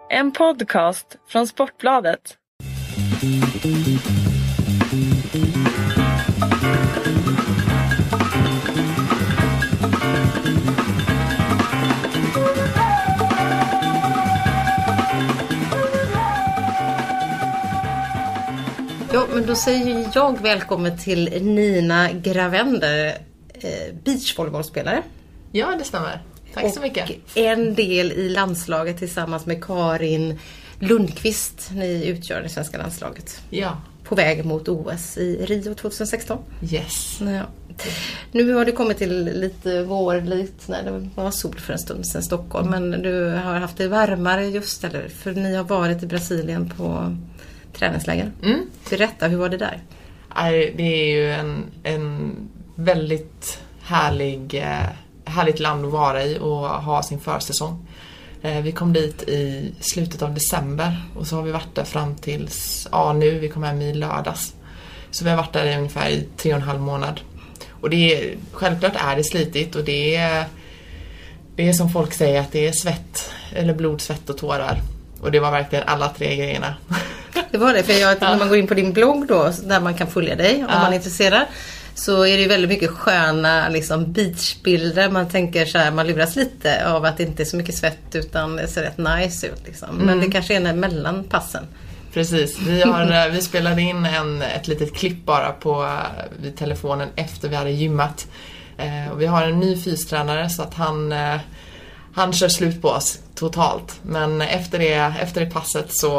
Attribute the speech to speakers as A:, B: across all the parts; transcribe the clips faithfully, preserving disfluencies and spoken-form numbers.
A: En podcast från Sportbladet.
B: Ja, men då säger jag välkommen till Nina Gravender, eh, beachvolleybollspelare.
C: Ja, det stämmer. Tack och så mycket.
B: En del i landslaget tillsammans med Karin Lundqvist. Ni utgör det svenska landslaget.
C: Ja.
B: På väg mot O S i Rio tjugohundrasexton.
C: Yes.
B: Ja. Nu har du kommit till lite vårligt när det var sol för en stund sedan i Stockholm. Mm. Men du har haft det varmare just eller för ni har varit i Brasilien på träningsläger. Mm. Berätta, hur var det där?
C: Det är ju en, en väldigt härlig, härligt land att vara i och ha sin försäsong. Vi kom dit i slutet av december och så har vi varit där fram tills, ja nu, vi kom hem i lördags. Så vi har varit där i ungefär i tre och en halv månad. Och det är, självklart är det slitigt och det är, det är som folk säger att det är svett, eller blod, svett och tårar. Och det var verkligen alla tre grejerna. Det
B: var det, för jag, när man går in på din blogg då, där man kan följa dig om ja. man är intresserad, så är det ju väldigt mycket sköna liksom, beachbilder. Man tänker så här, man luras lite av att det inte är så mycket svett utan det ser rätt nice ut. Liksom. Mm. Men det kanske är mellan passen.
C: Precis, vi, har, vi spelade in en, ett litet klipp bara på vid telefonen efter vi hade gymmat. Eh, och vi har en ny fystränare så att han... Eh, Han kör slut på oss totalt. Men efter det, efter det passet så...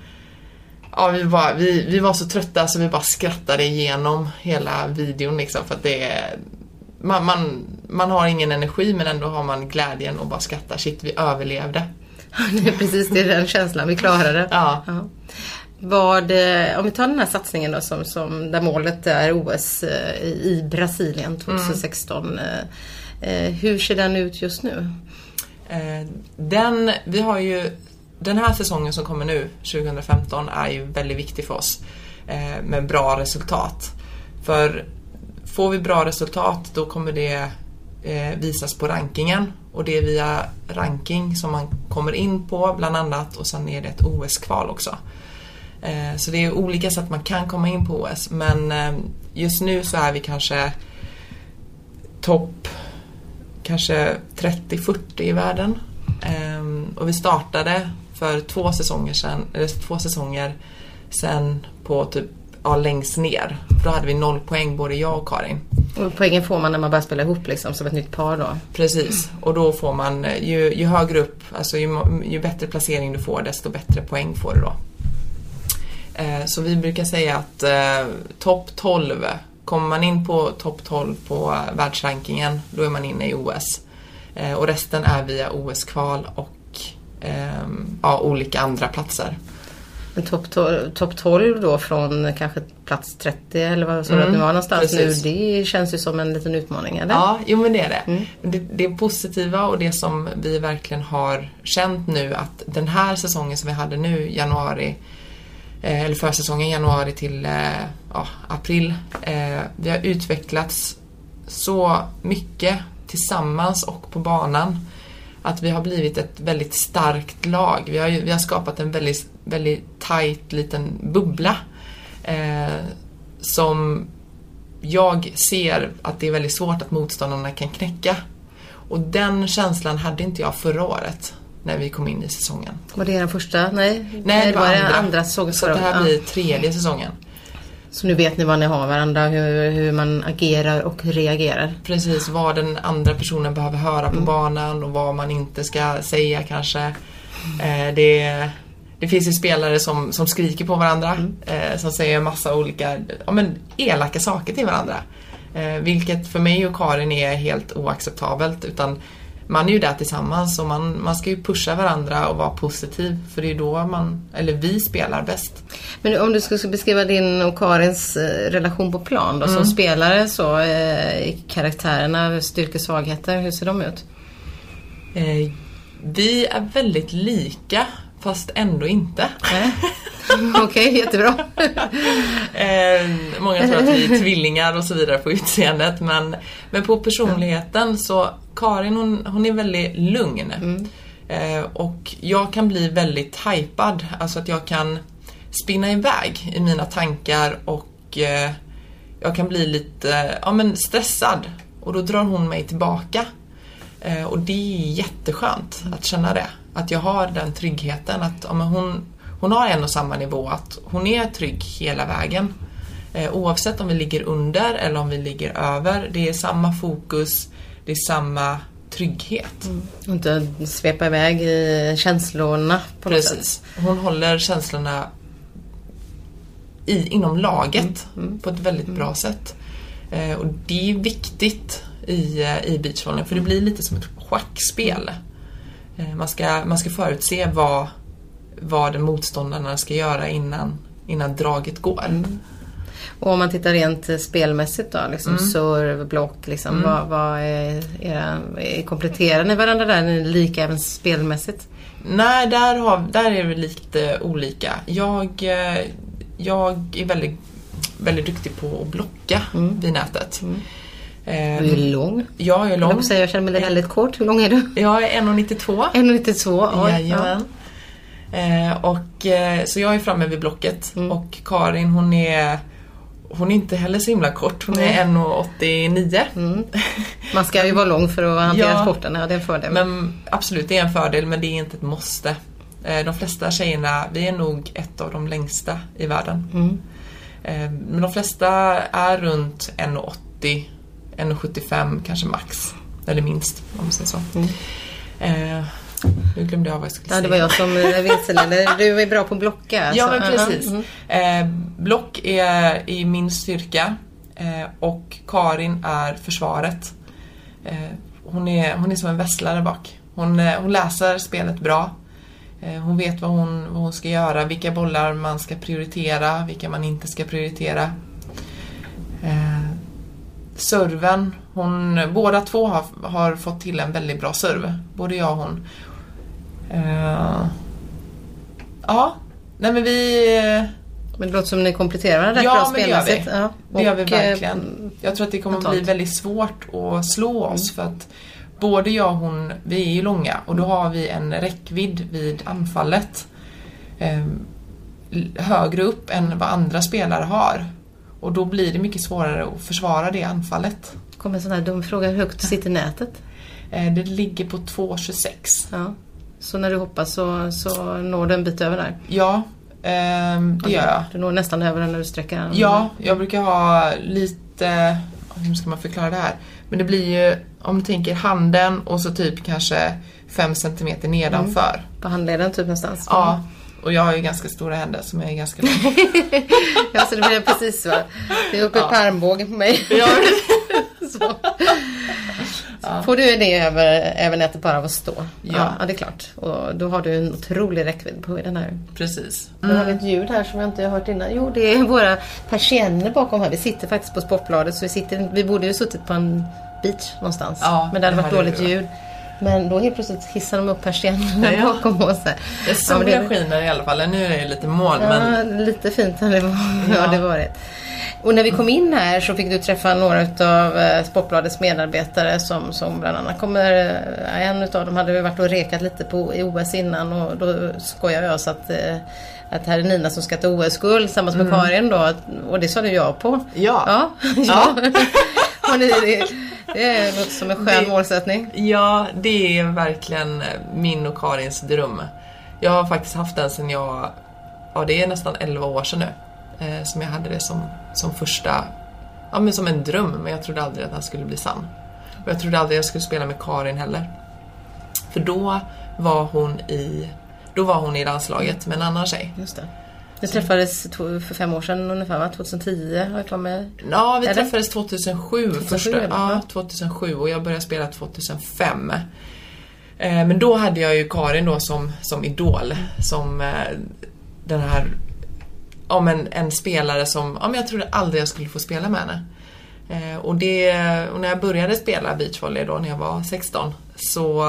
C: Ja, vi, var, vi, vi var så trötta så vi bara skrattade igenom hela videon. Liksom, för att det man, man, man har ingen energi men ändå har man glädjen och bara skrattar. Shit, vi överlevde.
B: Det är precis det, den känslan. Vi klarade.
C: Ja.
B: Ja. Vad, om vi tar den här satsningen då, som, som, där målet är O S i Brasilien tjugohundrasexton. Mm. Hur ser den ut just nu?
C: Den, vi har ju, den här säsongen som kommer nu, tjugohundrafemton, är ju väldigt viktig för oss eh, med bra resultat. För får vi bra resultat då kommer det eh, visas på rankingen. Och det är via ranking som man kommer in på bland annat. Och sen är det ett O S-kval också. Eh, så det är olika sätt man kan komma in på O S. Men eh, just nu så är vi kanske topp kanske trettio fyrtio i världen. Um, och vi startade för två säsonger sedan, eller två säsonger sen på typ ja, längst ner. För då hade vi noll poäng både jag och Karin.
B: Och poängen får man när man börjar spela ihop liksom, som ett nytt par då?
C: Precis. Och då får man, ju, ju högre upp, alltså ju, ju bättre placering du får, desto bättre poäng får du då. Uh, så vi brukar säga att uh, topp tolv, kommer man in på topp tolv på världsrankingen, då är man inne i O S. Eh, och resten är via O S-kval och eh, ja, olika andra platser.
B: Men topp top tolv då från kanske plats trettio eller vad så mm, att nu var någonstans precis. Nu, det känns ju som en liten utmaning, eller?
C: Ja, jo men det är det.
B: Mm.
C: det. Det är positiva och det som vi verkligen har känt nu att den här säsongen som vi hade nu, januari, eller försäsongen januari till eh, ja, april. Eh, vi har utvecklats så mycket tillsammans och på banan att vi har blivit ett väldigt starkt lag. Vi har, vi har skapat en väldigt, väldigt tight liten bubbla eh, som jag ser att det är väldigt svårt att motståndarna kan knäcka. Och den känslan hade inte jag förra året när vi kom in i säsongen.
B: Var det den första? Nej,
C: Nej det var, var andra.
B: andra säsongen.
C: Så det här blir tredje säsongen.
B: Så nu vet ni vad ni har varandra, hur, hur man agerar och reagerar.
C: Precis, vad den andra personen behöver höra på mm. banan och vad man inte ska säga kanske. Eh, det, det finns ju spelare som, som skriker på varandra, mm. eh, som säger massa olika ja, men elaka saker till varandra. Eh, vilket för mig och Karin är helt oacceptabelt, utan man är ju där tillsammans och man, man ska ju pusha varandra och vara positiv, för det är då man, eller vi spelar bäst.
B: Men om du skulle beskriva din och Karins relation på plan då, mm. som spelare, så eh, karaktärerna, styrkor, svagheter, hur ser de ut?
C: Eh, vi är väldigt lika, fast ändå inte.
B: Okej, okay, jättebra.
C: eh, många tror att vi är tvillingar och så vidare på utseendet, men, men på personligheten så Karin hon, hon är väldigt lugn. Mm. Eh, och jag kan bli väldigt hypad, alltså att jag kan spinna iväg i mina tankar och eh, jag kan bli lite ja, men stressad och då drar hon mig tillbaka. Eh, och det är jätteskönt att känna det, att jag har den tryggheten att ja, men hon, hon har en och samma nivå, att hon är trygg hela vägen. Eh, oavsett om vi ligger under eller om vi ligger över, det är samma fokus, det är samma trygghet.
B: Mm. Och inte svepa iväg i känslorna på något
C: Precis.
B: sätt.
C: Hon håller känslorna i, inom laget
B: mm. Mm.
C: på ett väldigt
B: mm.
C: bra sätt. Eh, och det är viktigt i, i beachvolley, för det blir lite som ett schackspel. Eh, man, ska, man ska förutse vad, vad den motståndarna ska göra innan, innan draget går.
B: Mm. Och om man tittar rent spelmässigt då, liksom
C: Mm.
B: serve, block, liksom,
C: Mm.
B: vad, vad är era, är kompletterar ni varandra där? Är ni lika även spelmässigt?
C: Nej, där, har, där är vi lite olika. Jag, eh, jag är väldigt, väldigt duktig på att blocka
B: Mm.
C: vid nätet.
B: Mm.
C: Eh,
B: Du är lång.
C: Jag är lång.
B: Jag, säga, jag känner mig väldigt kort. Hur lång är du?
C: Jag är en komma nittiotvå.
B: en komma nittiotvå. Oj,
C: Jajamän. Eh, och, eh, så jag är framme vid blocket.
B: Mm.
C: Och Karin, hon är, hon är inte heller så himla kort. Hon
B: Nej.
C: är en komma åttionio.
B: Mm. Man ska ju vara lång för att hantera
C: Ja.
B: sporten. Ja, det är en fördel.
C: Men absolut, det är en fördel, men det är inte ett måste. Eh, de flesta tjejerna, vi är nog ett av de längsta i världen.
B: Mm.
C: Eh, men de flesta är runt en komma åttio, en komma sjuttiofem kanske max. Eller minst, om man säger så.
B: Mm.
C: Eh, nu glömde jag vad jag skulle
B: Ja,
C: säga.
B: det var jag som vilseledde. Du är bra på att blocka. Alltså.
C: Ja, men precis.
B: Uh-huh.
C: Eh, block är i min styrka eh, och Karin är försvaret. Eh, hon, är, hon är som en vässlare bak. Hon, eh, hon läser spelet bra. Eh, hon vet vad hon, vad hon ska göra, vilka bollar man ska prioritera, vilka man inte ska prioritera. Eh, serven, hon, båda två har, har fått till en väldigt bra serv. Både jag och hon. Eh, ja, nej men vi...
B: Men det låter som ni kompletterar varandra
C: Ja,
B: bra
C: men det gör vi.
B: spelmässigt. Ja.
C: Det gör vi
B: Och,
C: verkligen. Jag tror att det kommer att bli
B: totalt.
C: väldigt svårt att slå oss för att både jag och hon, vi är ju långa och då har vi en räckvidd vid anfallet eh, högre upp än vad andra spelare har. Och då blir det mycket svårare att försvara det anfallet.
B: Kommer en sån här dum fråga. Hur högt sitter nätet?
C: Eh, det ligger på två komma tjugosex.
B: Ja. Så när du hoppas så, så når du en bit över där?
C: Ja, eh, det gör jag.
B: Du når nästan över när du sträcker den.
C: Ja, jag brukar ha lite... Hur ska man förklara det här? Men det blir ju, om du tänker handen och så typ kanske fem centimeter nedanför. Mm.
B: På handleden typ någonstans.
C: Ja, och jag har ju ganska stora händer som är ganska långa.
B: Ja, så det blir precis så. Det är uppe i
C: Ja.
B: pärmbågen på mig.
C: Ja.
B: Så. Ja. Får du det över, över nätet bara av att stå?
C: Ja.
B: Ja, det är klart. Och då har du en otrolig räckvidd på den här.
C: Precis.
B: Mm. Nu har vi ett ljud här som jag inte har hört innan. Jo, det är våra persienner bakom här. Vi sitter faktiskt på Sportbladet. Så vi, sitter, vi borde ju suttit på en beach någonstans.
C: Ja,
B: men det hade
C: det
B: varit
C: hade
B: dåligt
C: det
B: ljud. Men då helt plötsligt hissar de upp persiennerna
C: Ja.
B: bakom oss här.
C: Det är solen
B: ja, det...
C: skiner i alla fall. Nu är det lite moln.
B: Ja,
C: Men...
B: lite fint har det, var,
C: Ja.
B: ja. det varit. Och när vi kom in här så fick du träffa några av Sportbladets medarbetare som, som bland annat kommer, en utav dem hade varit och rekat lite på i O S innan och då skojar jag så att, att här är Nina som ska ta O S-guld tillsammans med mm. Karin då, och det sa du ja på.
C: Ja.
B: Ja.
C: Ja.
B: Och det, det, det är något som en skön
C: det,
B: målsättning.
C: Ja, det är verkligen min och Karins dröm. Jag har faktiskt haft den sedan jag, ja det är nästan elva år sedan nu. Eh, som jag hade det som, som första, ja men som en dröm, men jag trodde aldrig att den skulle bli sann. Och jag trodde aldrig att jag skulle spela med Karin heller. För då var hon i, då var hon i landslaget med en annan tjej.
B: Just det. Vi träffades för fem år sedan ungefär, va? tjugohundratio har jag för mig.
C: Ja, vi
B: Är
C: träffades det? tjugohundrasju,
B: tjugohundrasju
C: första, ja, tjugohundrasju och jag började spela tjugohundrafem. Eh, men då hade jag ju Karin då som, som idol, som eh, den här, om en, en spelare som, ja men jag trodde aldrig jag skulle få spela med henne. Eh, och, det, och när jag började spela beachvolley då när jag var sexton så...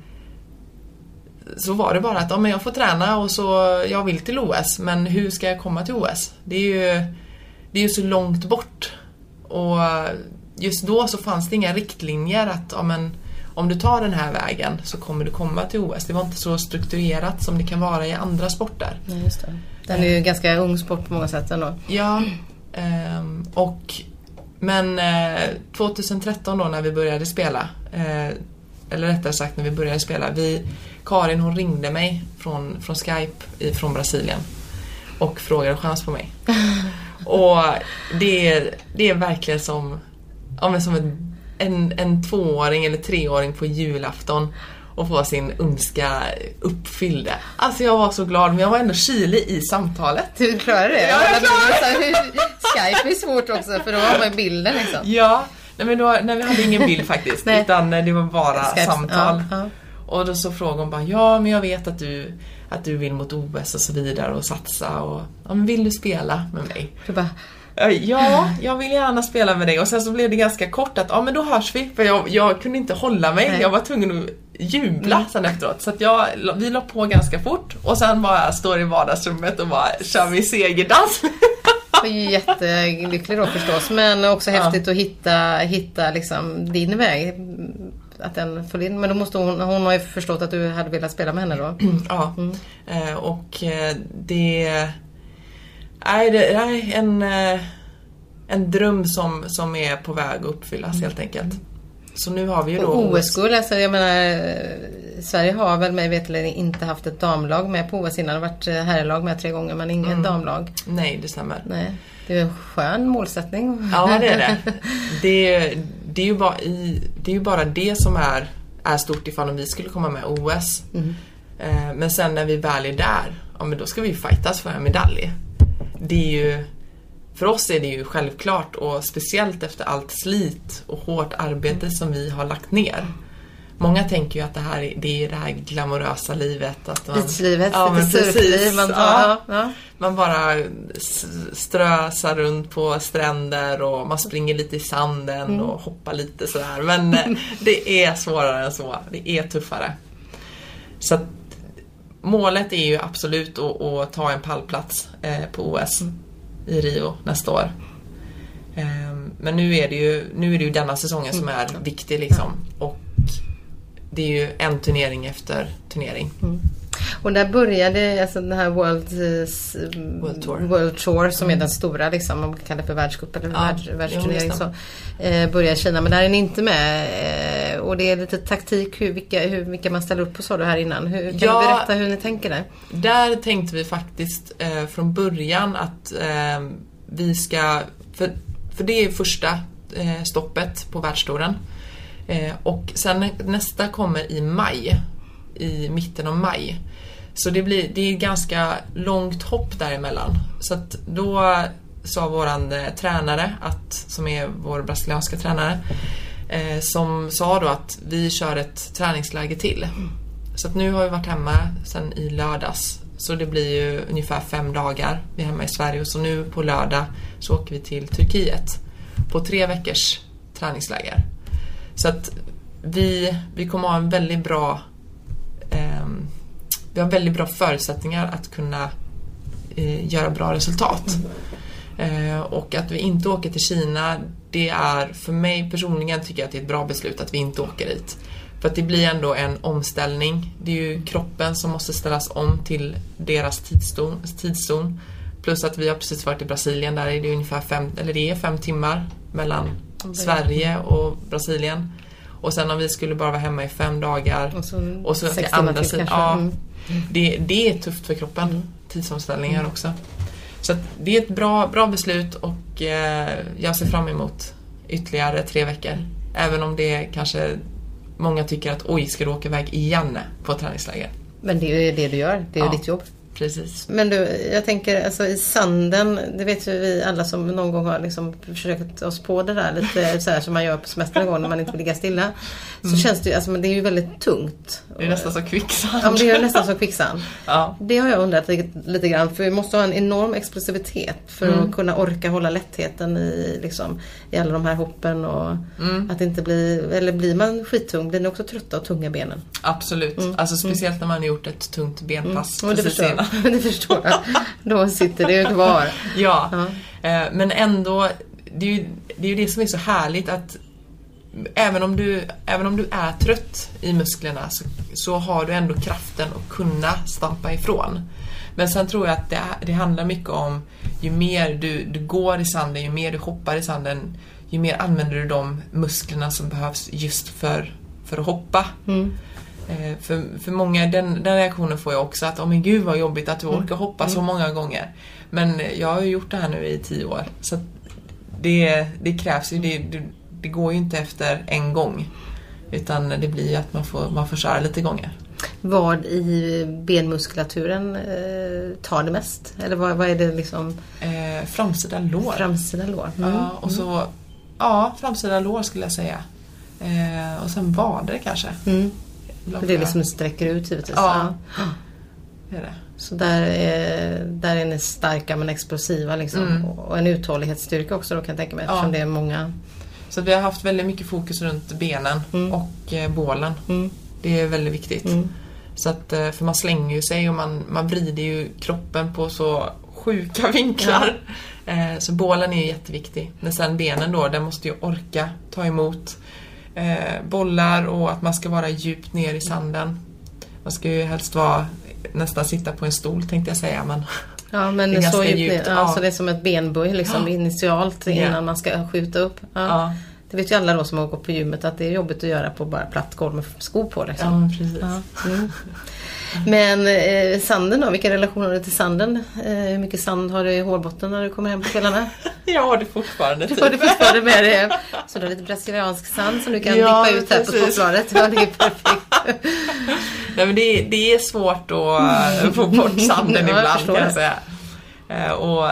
C: så var det bara att ja, men jag får träna och så jag vill till O S, men hur ska jag komma till O S? Det är ju, det är ju så långt bort. Och just då så fanns det inga riktlinjer att ja, men, om du tar den här vägen så kommer du komma till O S. Det var inte så strukturerat som det kan vara i andra sporter.
B: Ja, just det. Den är ju en ganska ung sport på många sätt ändå.
C: Ja, um, och men eh, tjugohundratretton då när vi började spela, eh, eller rättare sagt när vi började spela, vi, Karin hon ringde mig från, från Skype i, från Brasilien och frågade chans på mig. Och det är, det är verkligen som, ja, men som en, en, en tvååring eller treåring på julafton och få sin önska uppfylld. Alltså jag var så glad, men jag var ändå kylig i samtalet.
B: Du klarar det?
C: Ja, jag klarar
B: det. Skype är svårt också, för då har man bilden liksom.
C: Ja, nej, men då, nej, vi hade ingen bild faktiskt, utan det var bara Skype, samtal. Ja, ja. Och då så frågade hon bara, ja men jag vet att du, att du vill mot O S och så vidare och satsa. Och, ja, men vill du spela med mig?
B: Du bara...
C: Ja, jag vill gärna spela med dig. Och sen så blev det ganska kort att, ja men då hörs vi. För jag, jag kunde inte hålla mig. Nej. Jag var tvungen att jubla mm. sen efteråt. Så att jag, vi la på ganska fort. Och sen bara står i vardagsrummet och bara kör vi segerdans.
B: Det är ju jättelycklig då förstås. Men också häftigt ja. att hitta, hitta liksom din väg. Att den föll in. Men då måste hon, hon har ju förstått att du hade velat spela med henne då.
C: Ja, mm. eh, och det... Nej, det är en, en dröm som, som är på väg att uppfyllas mm. helt enkelt. Så nu har vi ju då...
B: O S-guld, alltså jag menar, Sverige har väl mig veterligen inte haft ett damlag med på O S innan. Det har varit herrlag med tre gånger, men ingen mm. damlag.
C: Nej, det stämmer.
B: Nej, det är en skön målsättning.
C: Ja, det är det. Det, det, är, ju bara i, det är ju bara det som är, är stort ifall om vi skulle komma med O S. Mm. Eh, men sen när vi väl är där, ja, men då ska vi ju fightas för en medalj. Det är ju, för oss är det ju självklart, och speciellt efter allt slit och hårt arbete som vi har lagt ner. Många tänker ju att det här det är det här glamorösa livet, att man,
B: Beachlivet,
C: ja, men precis,
B: man,
C: ja,
B: ja.
C: man bara strösar runt på stränder och man springer lite i sanden mm. och hoppar lite sådär, men det är svårare än så, det är tuffare. Så att målet är ju absolut att, att ta en pallplats eh, på O S mm. i Rio nästa år. Eh, men nu är det ju nu är det ju denna säsongen som är mm. viktig liksom. Och det är ju en turnering efter turnering. Mm.
B: Och där började alltså den här World,
C: World Tour,
B: World Tour som mm. är den stora liksom, man kallar för världscup eller ja, världs, världsturnering så eh, börjar Kina, men där är ni inte med eh, och det är lite taktik hur, vilka, hur, vilka man ställer upp på, sa du här innan. Hur, kan ja, du berätta hur ni tänker där?
C: Där tänkte vi faktiskt eh, från början att eh, vi ska, för, för det är första eh, stoppet på världstouren eh, och sen nästa kommer i maj, i mitten av maj. Så det blir det är ett ganska långt hopp däremellan. Så att då sa våran eh, tränare, att, som är vår brasilianska tränare, eh, som sa då att vi kör ett träningsläge till. Mm. Så att nu har vi varit hemma sedan i lördags. Så det blir ju ungefär fem dagar. Vi är hemma i Sverige, och så nu på lördag så åker vi till Turkiet på tre veckors träningsläger. Så att vi, vi kommer ha en väldigt bra eh, vi har väldigt bra förutsättningar att kunna eh, göra bra resultat. Mm. Eh, och att vi inte åker till Kina, det är för mig personligen, tycker jag att det är ett bra beslut att vi inte åker dit. För att det blir ändå en omställning. Det är ju kroppen som måste ställas om till deras tidszon. tidszon. Plus att vi har precis varit i Brasilien, där är det ungefär fem, eller det är fem timmar mellan mm. Sverige och Brasilien. Och sen om vi skulle bara vara hemma i fem dagar och så, och så till andra sidan, ja, mm. det, det är tufft för kroppen, mm. tidsomställningar mm. också. Så att det är ett bra, bra beslut, och eh, jag ser fram emot ytterligare tre veckor. Även om det kanske många tycker att oj, ska du åka iväg igen på träningsläger. Men
B: det är ju det du gör, det är ja. ditt jobb.
C: Precis.
B: Men du, jag tänker alltså i sanden, det vet ju vi alla som någon gång har liksom försökt oss på det där lite så här som man gör på semestern gång när man inte vill ligga stilla. Så mm. känns det ju, alltså men det är ju väldigt tungt.
C: Det är nästan som kvicksand.
B: Ja, men det är nästan som kvicksand.
C: Ja.
B: Det har jag undrat lite, lite grann, för vi måste ha en enorm explosivitet för mm. att kunna orka hålla lättheten i liksom i alla de här hoppen, och mm. att inte bli, eller blir man skittung, blir ni också trötta och tunga benen?
C: Absolut. Mm. Alltså speciellt när man har gjort ett tungt benpass.
B: Mm. Precis innan. Det förstår jag. Då sitter det ju kvar.
C: Ja, ja. Men ändå, det är, ju, det är ju det som är så härligt, att även om du, även om du är trött i musklerna så, så har du ändå kraften att kunna stampa ifrån. Men sen tror jag att det, det handlar mycket om ju mer du, du går i sanden, ju mer du hoppar i sanden, ju mer använder du de musklerna som behövs just för, för att hoppa. Mm. Eh, för, för många, den, den reaktionen får jag också, att oh men gud vad jobbigt att du orkar mm. hoppa mm. så många gånger. Men jag har ju gjort det här nu i tio år. Så det, det krävs ju, det, det, det går ju inte efter en gång. Utan det blir ju att man får, man får köra lite gånger.
B: Vad i benmuskulaturen eh, tar det mest? Eller vad, vad är det liksom?
C: Eh, framsida lår.
B: Framsida lår. Mm.
C: Ja, och så, ja, framsida lår skulle jag säga. Eh, och sen vader kanske.
B: Mm. För det är liksom sträcker ut givetvis.
C: Ja, ja. Det är det.
B: Så där är, där är ni starka men explosiva liksom. Mm. Och en uthållighetsstyrka också då kan jag tänka mig. Eftersom ja. det är många.
C: Så vi har haft väldigt mycket fokus runt benen mm. och eh, bålen. Mm. Det är väldigt viktigt. Mm. Så att, för man slänger ju sig och man, man vrider ju kroppen på så sjuka vinklar. Ja. Eh, så bålen är jätteviktig. Men sen benen då, den måste ju orka ta emot eh, bollar och att man ska vara djupt ner i sanden. Man ska ju helst vara, nästan sitta på en stol tänkte jag säga. Men
B: ja, men det är så djupt. djupt. Ja, ja. Så det är som ett benböj liksom, ja. initialt innan yeah. man ska skjuta upp. Ja. Ja. Det vet ju alla då som har gått på gymmet att det är jobbigt att göra på bara platt golv med skor på. Liksom.
C: Ja, precis. Ja. Mm.
B: Men eh, sanden då, vilka relationer har du till sanden? Eh, hur mycket sand har du i hårbotten när du kommer hem på kvällarna?
C: Jag har det fortfarande.
B: Du har det fortfarande med dig. Så du har lite brasiliansk sand som du kan ja, dippa ut här precis. På toppbladet. Ja, det är perfekt.
C: Nej, men det, det är svårt att uh, få bort sanden ja, ibland kan jag säga. Uh, och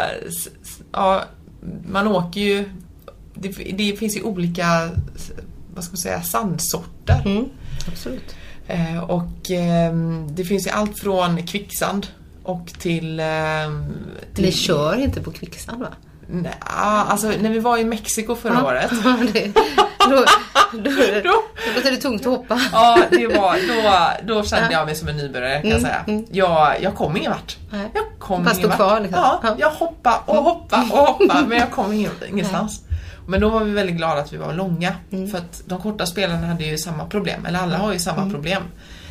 C: ja, man åker ju. Det, det finns ju olika, vad ska man säga, sandsorter.
B: Mm, absolut.
C: Eh, och eh, det finns ju allt från kvicksand och till... Eh, till
B: Ni kör inte på kvicksand va?
C: Nej, alltså när vi var i Mexiko förra ja, året.
B: det, då, då, då, då är det tungt att hoppa.
C: Ja, det var, då, då kände jag mig som en nybörjare kan jag säga. Mm, mm. Jag, jag kom ingen vart.
B: Nej.
C: Jag kom
B: Fast
C: ingen vart.
B: Kvar, liksom.
C: Ja, ja, jag hoppade och hoppade och hoppade men jag kom ingen, ingenstans. Nej. Men då var vi väldigt glada att vi var långa. Mm. För att de korta spelarna hade ju samma problem. Eller alla har ju samma mm. problem.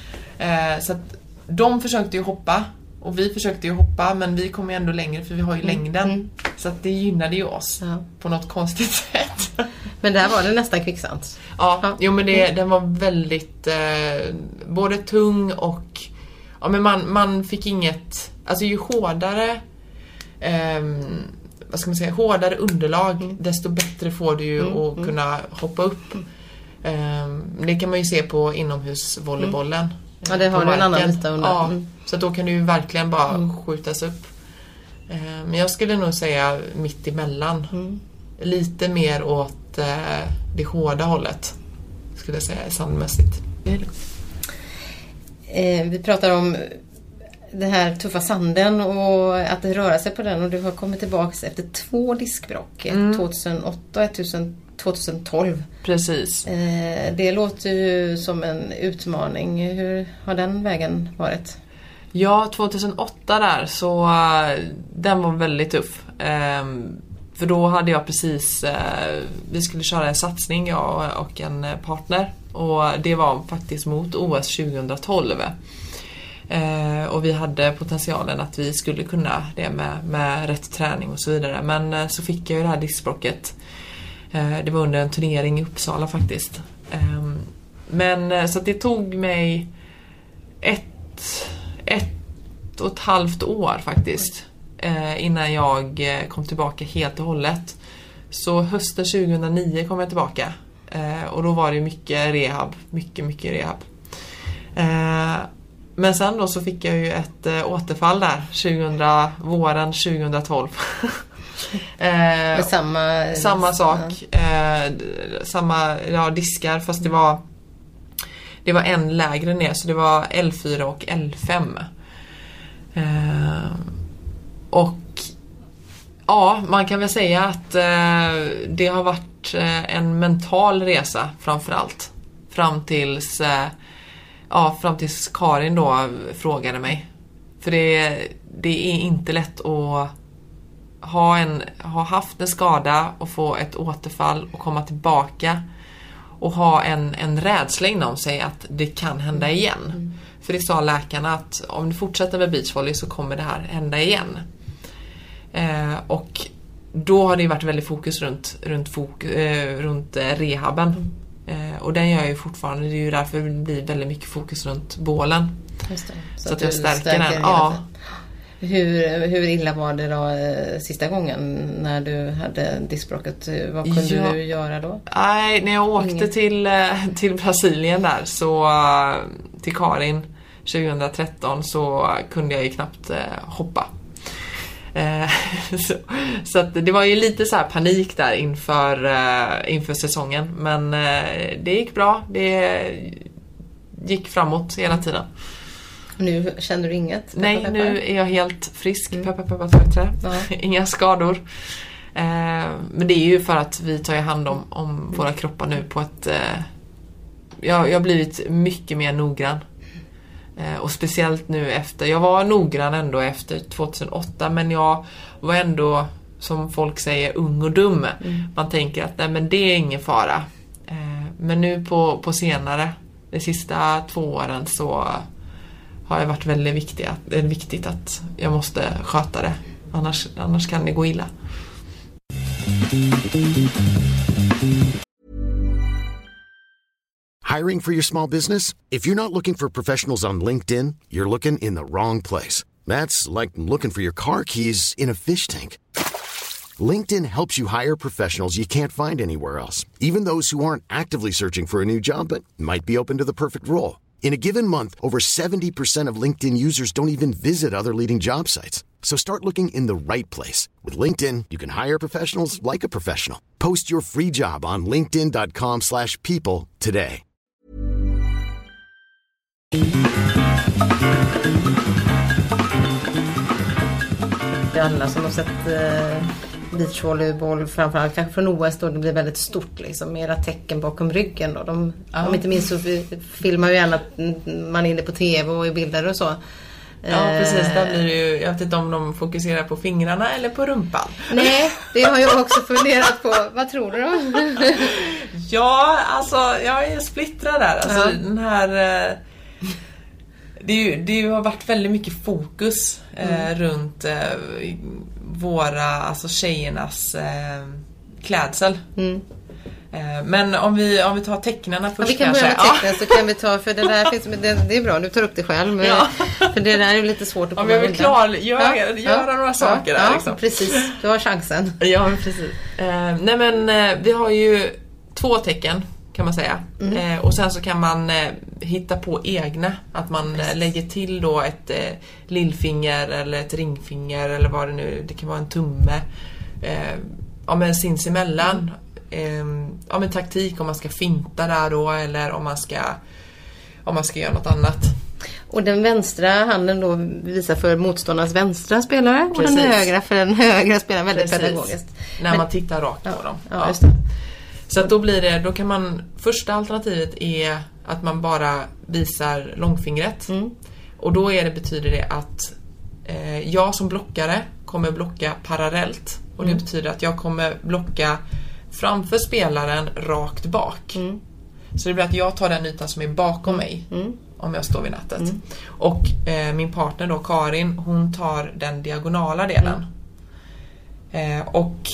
C: Eh, så att de försökte ju hoppa. Och vi försökte ju hoppa. Men vi kom ju ändå längre för vi har ju mm. längden. Mm. Så att det gynnade ju oss. Ja. På något konstigt sätt.
B: Men där var det nästan kvicksand.
C: Ja, ja. Jo men det, mm. den var väldigt eh, både tung och ja, men man, man fick inget. Alltså ju hårdare eh, vad ska man säga, hårdare underlag mm. desto bättre får du ju mm. att mm. kunna hoppa upp. Mm. Um, det kan man ju se på inomhusvolleybollen. Mm.
B: Ja, det har du en annan yta under.
C: Ja,
B: mm.
C: så då kan du ju verkligen bara mm. skjutas upp. Uh, men jag skulle nog säga mitt emellan. Mm. Lite mer åt uh, det hårda hållet skulle jag säga sandmässigt.
B: Eh, vi pratar om den här tuffa sanden och att röra sig på den och du har kommit tillbaka efter två diskbråck mm. tjugohundraåtta och tjugohundratolv.
C: Precis.
B: Eh, det låter ju som en utmaning. Hur har den vägen varit?
C: Ja, tjugohundraåtta där så uh, den var väldigt tuff. Um, för då hade jag precis uh, vi skulle köra en satsning jag och en partner och det var faktiskt mot O S tjugohundratolv. Eh, och vi hade potentialen att vi skulle kunna det med, med rätt träning och så vidare. Men eh, så fick jag ju det här diskbråcket. Eh, det var under en turnering i Uppsala faktiskt. Eh, men eh, så att det tog mig ett, ett och ett halvt år faktiskt. Eh, innan jag eh, kom tillbaka helt och hållet. Så hösten tjugohundranio kom jag tillbaka. Eh, och då var det mycket rehab. Mycket, mycket rehab. Eh, Men sen då så fick jag ju ett äh, återfall där tjugohundra, våren tjugohundratolv. eh,
B: samma,
C: samma sak. Eh, samma ja, diskar fast det var det var en lägre ner så det var L fyra och L fem. Eh, och ja, man kan väl säga att eh, det har varit eh, en mental resa framförallt. Fram tills eh, Ja, fram tills Karin då frågade mig. För det, det är inte lätt att ha, en, ha haft en skada och få ett återfall och komma tillbaka. och ha en, en rädsla inom sig att det kan hända igen. Mm. För det sa läkarna att om du fortsätter med beachvolley så kommer det här hända igen. Eh, och då har det varit väldigt fokus runt, runt, fok, eh, runt eh, rehaben. Mm. Eh, och den gör jag ju fortfarande. Det är ju därför det blir väldigt mycket fokus runt bålen.
B: Just det. Så,
C: så att,
B: att
C: jag stärker, stärker den. Ja.
B: Hur, hur illa var det då eh, sista gången när du hade diskbråcket? Vad kunde ja. du göra då?
C: Nej, när jag åkte till, till Brasilien där så till Karin tjugohundratretton så kunde jag ju knappt eh, hoppa. Eh, så så att det var ju lite så här panik där inför, eh, inför säsongen. Men eh, det gick bra. Det gick framåt hela tiden.
B: Nu känner du inget? Peppa,
C: Nej,
B: peppa.
C: Nu är jag helt frisk.
B: Mm.
C: Peppa, peppa, peppa,
B: ja.
C: Inga skador. Eh, men det är ju för att vi tar hand om, om mm. våra kroppar nu på ett... Eh, jag, jag har blivit mycket mer noggrann. Eh, och speciellt nu efter... Jag var noggrann ändå efter tjugohundraåtta, men jag var ändå, som folk säger, ung och dum. Mm. Man tänker att nej, men det är ingen fara. Eh, men nu på, på senare, de sista två åren så... har det varit väldigt viktigt att, det är viktigt att jag måste sköta det. Annars, annars kan det gå illa.
D: Hiring for your small business? If you're not looking for professionals on LinkedIn, you're looking in the wrong place. That's like looking for your car keys in a fish tank. LinkedIn helps you hire professionals you can't find anywhere else, even those who aren't actively searching for a new job but might be open to the perfect role. In a given month, over seventy percent of LinkedIn users don't even visit other leading job sites. So start looking in the right place. With LinkedIn, you can hire professionals like a professional. Post your free job on linkedin dot com slash people today.
B: Det är alla som har sett eh, beachvolleyboll, framförallt kanske från O S då, det blir väldigt stort liksom, mera tecken bakom ryggen då. De, ja. Om inte minst så filmar ju gärna man inne på tv och i bilder och så.
C: Ja, precis. Där blir det ju, jag vet inte om de fokuserar på fingrarna eller på rumpan.
B: Nej, det har jag också funderat på. Vad tror du då?
C: Ja, alltså jag är splittrad där. Alltså ja. den här... Det, är ju, det har varit väldigt mycket fokus eh, mm. runt eh, våra, alltså tjejernas eh, klädsel. Mm. Eh, men om vi, om vi tar tecknarna först.
B: Ja, vi kan börja med tecknen så kan vi ta, för det där finns, det, det är bra, du tar upp det själv. Men, ja. För det där är ju lite svårt att komma.
C: Om jag vill klar, gör, ja. göra ja. några saker
B: ja.
C: där.
B: Ja,
C: liksom.
B: precis. Du har chansen.
C: Ja, precis. Eh, nej men eh, vi har ju två tecken. Kan man säga. Mm. Eh, och sen så kan man eh, hitta på egna. Att man eh, lägger till då ett eh, lillfinger eller ett ringfinger eller vad det nu, det kan vara en tumme. Eh, ja men sinsemellan. Mm. Eh, ja men taktik om man ska finta där då eller om man ska om man ska göra något annat.
B: Och den vänstra handen då visar för motståndarnas vänstra spelare. Precis. Och den högra för den högra spelaren, väldigt Precis. pedagogiskt.
C: När
B: men,
C: man tittar rakt
B: ja,
C: på dem.
B: Ja, ja. Just det.
C: Så att då blir det, då kan man, första alternativet är att man bara visar långfingret. Mm. Och då är det, betyder det att eh, jag som blockare kommer blocka parallellt. Och det mm. betyder att jag kommer blocka framför spelaren rakt bak. Mm. Så det blir att jag tar den ytan som är bakom mm. mig. Mm. Om jag står vid nätet. Mm. Och eh, min partner då, Karin, hon tar den diagonala delen. Mm. Eh, och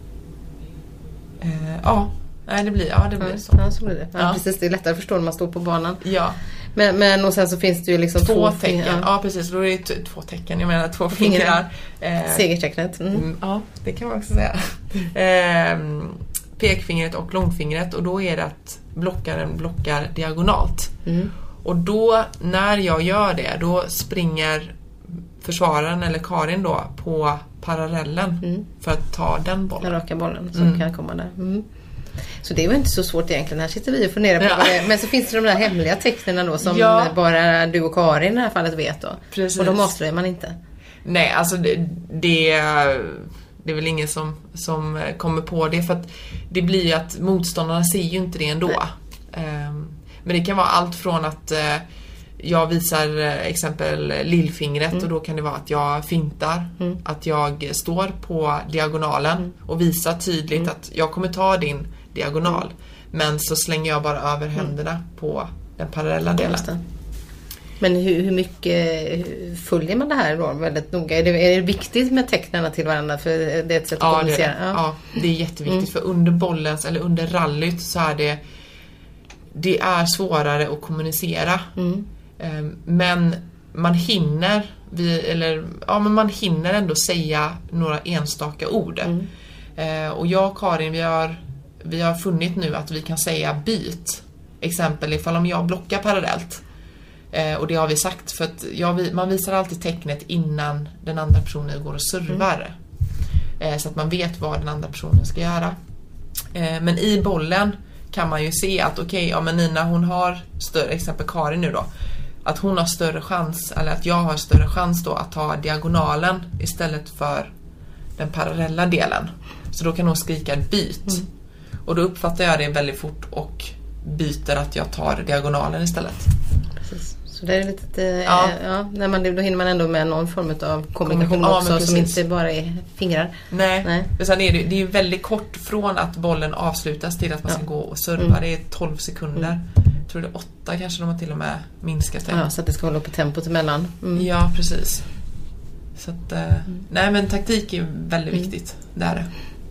C: eh, ja, nej, det blir, ja, det blir
B: ja,
C: så.
B: Ja, så blir det. Ja, ja. Precis, det är lättare att förstå när man står på banan.
C: Ja.
B: Men, men och sen så finns det ju liksom
C: två,
B: två
C: tecken. Ja. ja, precis. Då är det t- två tecken. Jag menar två fingrar.
B: Eh, Segertecknet. Mm.
C: Mm, ja, det kan man också säga. eh, pekfingret och långfingret. Och då är det att blockaren blockar diagonalt. Mm. Och då, när jag gör det, då springer försvararen eller Karin då på parallellen mm. för att ta den bollen.
B: Den raka bollen som mm. kan komma där. Mm. Så det är väl inte så svårt egentligen. Här sitter vi och funderar på ja. vad det är. Men så finns det de där hemliga tecknen då som ja. bara du och Karin i det här fallet vet då. Precis. Och de avslöjar man inte.
C: Nej, alltså det, det, det är väl ingen som, som kommer på det. För att det blir ju att motståndarna ser ju inte det ändå. Um, men det kan vara allt från att uh, jag visar uh, exempel lillfingret mm. och då kan det vara att jag fintar. Mm. Att jag står på diagonalen mm. och visar tydligt mm. att jag kommer ta din diagonal. Mm. Men så slänger jag bara över händerna mm. på den parallella delen.
B: Men hur, hur mycket följer man det här då väldigt noga? Är det, är det viktigt med tecknarna till varandra? För det är ett sätt att
C: ja,
B: kommunicera.
C: Det är det. Ja. ja, det är jätteviktigt. Mm. För under bollens eller under rallyt så är det det är svårare att kommunicera. Mm. Men man hinner vi, eller, ja, men man hinner ändå säga några enstaka ord. Mm. Och jag och Karin, vi har, vi har funnit nu att vi kan säga byt. Exempel ifall om jag blockar parallellt. Eh, och det har vi sagt för att jag, man visar alltid tecknet innan den andra personen går och servar. Mm. Eh, så att man vet vad den andra personen ska göra. Eh, men i bollen kan man ju se att okej, okay, ja men Nina hon har större, exempel Karin nu då, att hon har större chans, eller att jag har större chans då att ta diagonalen istället för den parallella delen. Så då kan hon skrika byt. Mm. Och då uppfattar jag det väldigt fort och byter att jag tar diagonalen istället.
B: Precis. Så det är lite, ja. Ja, när man, då hinner man ändå med någon form av kommunikation
C: ja,
B: också som inte bara är fingrar.
C: Nej, Nej. Men sen är det, det är ju väldigt kort från att bollen avslutas till att man ja. ska gå och serva. Mm. Det är tolv sekunder. Mm. Jag tror det är åtta kanske de har till och med minskat det.
B: Ja, så att det ska hålla på tempot emellan.
C: Mm. Ja, precis. Så att, mm. nej men taktik är väldigt mm. viktigt. Det är det.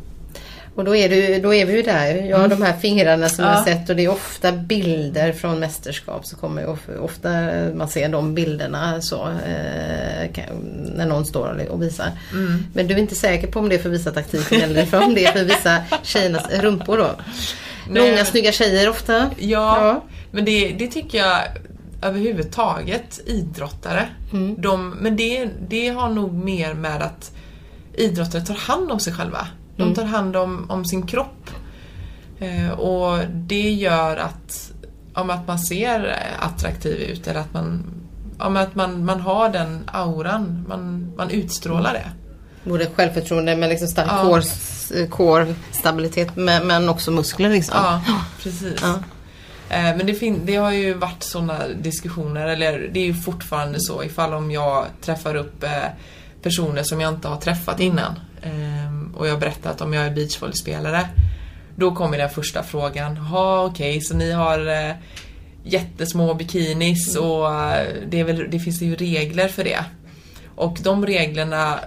B: Och då är, det, då är vi ju där. Ja, mm. de här fingrarna som ja. jag har sett, och det är ofta bilder från mästerskap, så kommer ju ofta man ser de bilderna så eh, när någon står och visar. Mm. Men du är inte säker på om det är för att visa taktiken eller om det är för att visa tjejernas rumpor då. Nej. Långa snygga tjejer ofta.
C: Ja, ja. men det, det tycker jag överhuvudtaget idrottare. Mm. De, men det, det har nog mer med att idrottare tar hand om sig själva. De tar hand om, om sin kropp. Eh, och det gör att, om att man ser attraktiv ut. Eller att man, om att man, man har den auran. Man, man utstrålar det.
B: Både självförtroende med liksom stark ja. core, core stabilitet. Men, men också muskler liksom.
C: Ja, precis. Ja. Eh, men det, fin- det har ju varit sådana diskussioner. Eller det är ju fortfarande så. Ifall om jag träffar upp eh, personer som jag inte har träffat innan. Um, och jag berättar att om jag är beachvolleyspelare, då kommer den första frågan. Ja, okej, okay, så ni har uh, jättesmå bikinis mm. och uh, det, är väl, det finns ju regler för det. Och de reglerna,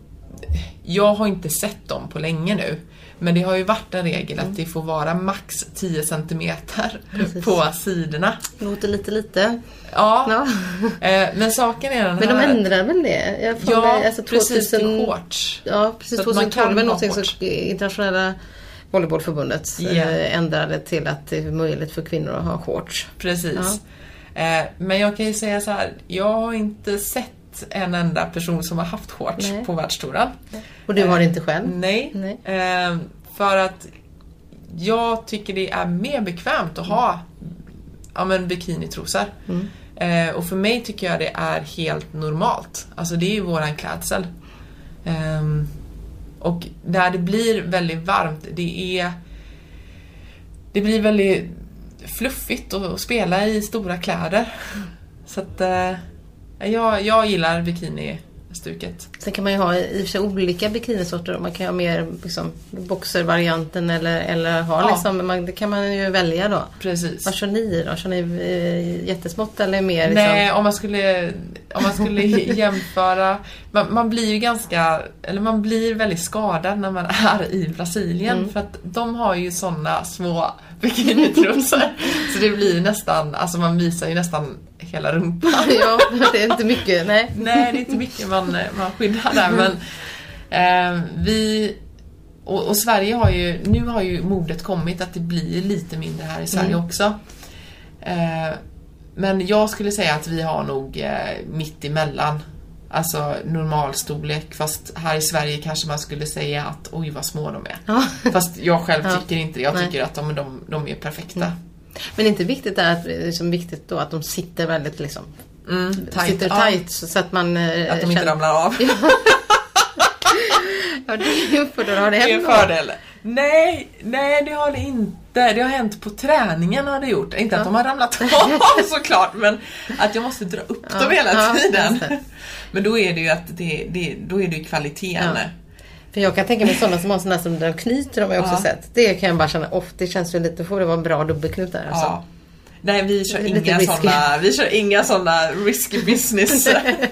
C: jag har inte sett dem på länge nu, men det har ju varit en regel mm. att det får vara max tio centimeter Precis. på sidorna.
B: Det låter lite lite.
C: Ja, ja. Eh, men saken är den
B: här. Men de ändrar väl det? Jag
C: ja,
B: mig, alltså
C: precis till shorts.
B: Ja, precis. tjugohundratolv är någonting som internationella volleybollförbundet yeah. ändrade till att det är möjligt för kvinnor att ha shorts.
C: Precis. Ja. Eh, men jag kan ju säga så här, jag har inte sett en enda person som har haft shorts Nej. på världstouren.
B: Och du har det inte själv?
C: Nej. Nej. Eh, för att jag tycker det är mer bekvämt att ha ja, men bikinitrosor. Mm. Eh, och för mig tycker jag det är helt normalt. Alltså det är ju våran klädsel. Eh, och där det blir väldigt varmt, det är det blir väldigt fluffigt att spela i stora kläder. Mm. Så att eh, jag, jag gillar bikini-stuket.
B: Sen kan man ju ha i och för sig olika bikinisorter. Man kan ha mer liksom, boxervarianten eller, eller ha ja. liksom, man, det kan man ju välja då.
C: Precis.
B: Vad kör ni då? Kör ni eh, jättesmått eller mer? Liksom?
C: Nej, om man skulle, om man skulle jämföra. Man, man blir ju ganska, eller man blir väldigt skadad när man är i Brasilien. Mm. För att de har ju sådana små bikinitrosor. Så det blir nästan, alltså man visar ju nästan hela rumpan.
B: Ja, det är inte mycket, nej.
C: Nej, det är inte mycket man, man skyddar där. Men eh, vi, och, och Sverige har ju, nu har ju modet kommit att det blir lite mindre här i Sverige mm. också. Eh, men jag skulle säga att vi har nog eh, mitt emellan. Alltså normal storlek. Fast här i Sverige kanske man skulle säga att oj vad små de är. Ja. Fast jag själv tycker ja. inte det. Jag tycker Nej. att de, de, de är perfekta. Mm. Men
B: det är inte viktigt att, liksom, viktigt då att de sitter väldigt liksom
C: mm, tight.
B: sitter tight ja. så att man
C: att de
B: känner...
C: inte ramlar av.
B: Ja, det är ju för då har det
C: hänt. Det är fördel. Nej, nej det har det inte. Det har hänt på träningen har det gjort. Inte ja. att de har ramlat av såklart, men att jag måste dra upp ja. dem hela tiden. Ja, men då är det ju att det, det då är det ju kvaliteten. Ja.
B: För jag kan tänka mig sådana som har sådana som de knyter, de har jag också
C: Ja.
B: sett. Det kan jag bara känna, ofta det känns ju lite, får det vara en bra dubbelknut där alltså.
C: Ja. Nej, vi kör
B: Lite
C: inga
B: risky.
C: sådana, vi kör inga sådana risky business.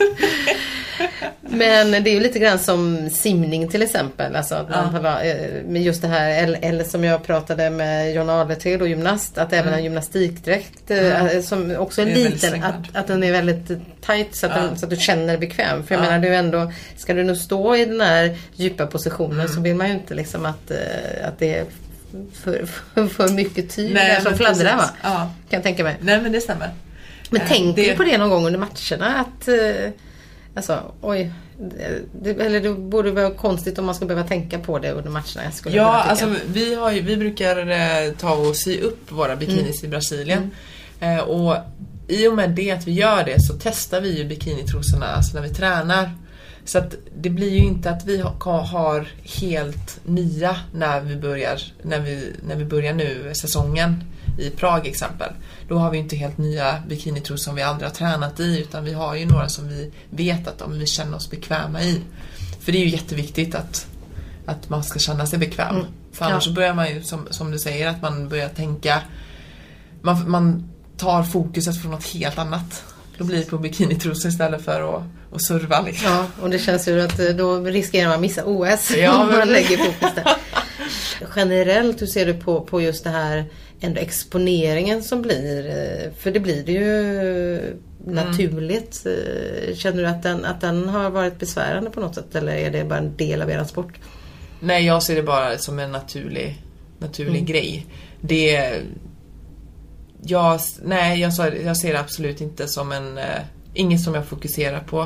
B: Men det är ju lite grann som simning till exempel. Alltså att man
C: Ja.
B: har, eh, med just det här, eller, eller som jag pratade med John Adlertred och gymnast, att även en gymnastikdräkt eh,
C: Mm.
B: som också är
C: Det är väldigt
B: liten,
C: svängad.
B: att, att den är väldigt tight så att,
C: Ja.
B: den, så att du känner dig bekväm. För jag
C: Ja.
B: menar, du ändå, ska du nu stå i den här djupa positionen
C: Mm.
B: så vill man ju inte liksom att, eh, att det är för, för, för mycket tyg
C: Nej,
B: där som
C: men
B: fladdrar, va?
C: precis. Ja.
B: Kan jag tänka mig.
C: Nej, men det stämmer.
B: Men
C: Eh,
B: tänker
C: det-
B: du på det någon gång under matcherna? Att, eh, alltså, oj. Det, eller det borde vara konstigt om man ska behöva tänka på det under matcherna. Skulle jag
C: Ja,
B: kunna tycka.
C: alltså vi, har ju, vi brukar eh, ta och sy upp våra bikinis i Brasilien. Eh, och i och med det att vi gör det så testar vi ju bikinitrosorna alltså när vi tränar. Så att det blir ju inte att vi ha, har helt nya när vi börjar, när vi, när vi börjar nu säsongen i Prag exempel. Då har vi inte helt nya bikinitrosor som vi aldrig har tränat i, utan vi har ju några som vi vet att de vi känner oss bekväma i. För det är ju jätteviktigt att, att man ska känna sig bekväm.
B: Mm.
C: För annars
B: Ja.
C: så börjar man ju, som, som du säger, att man börjar tänka, man, man tar fokuset från något helt annat. Då blir det på bikinitrosor istället för att, att serva liksom.
B: Ja, och det känns ju att eh, då riskerar man att missa O S
C: Ja,
B: om
C: men-
B: man lägger fokus där. Generellt, hur ser du på, på just det här ändå exponeringen som blir? eh, För det blir det ju naturligt. Eh, Känner du att den, att den har varit besvärande på något sätt? Eller är det bara en del av er sport?
C: Nej, jag ser det bara som en naturlig, naturlig
B: Mm.
C: grej. Det jag, nej, jag, sa- jag ser det absolut inte som en eh, inget som jag fokuserar på.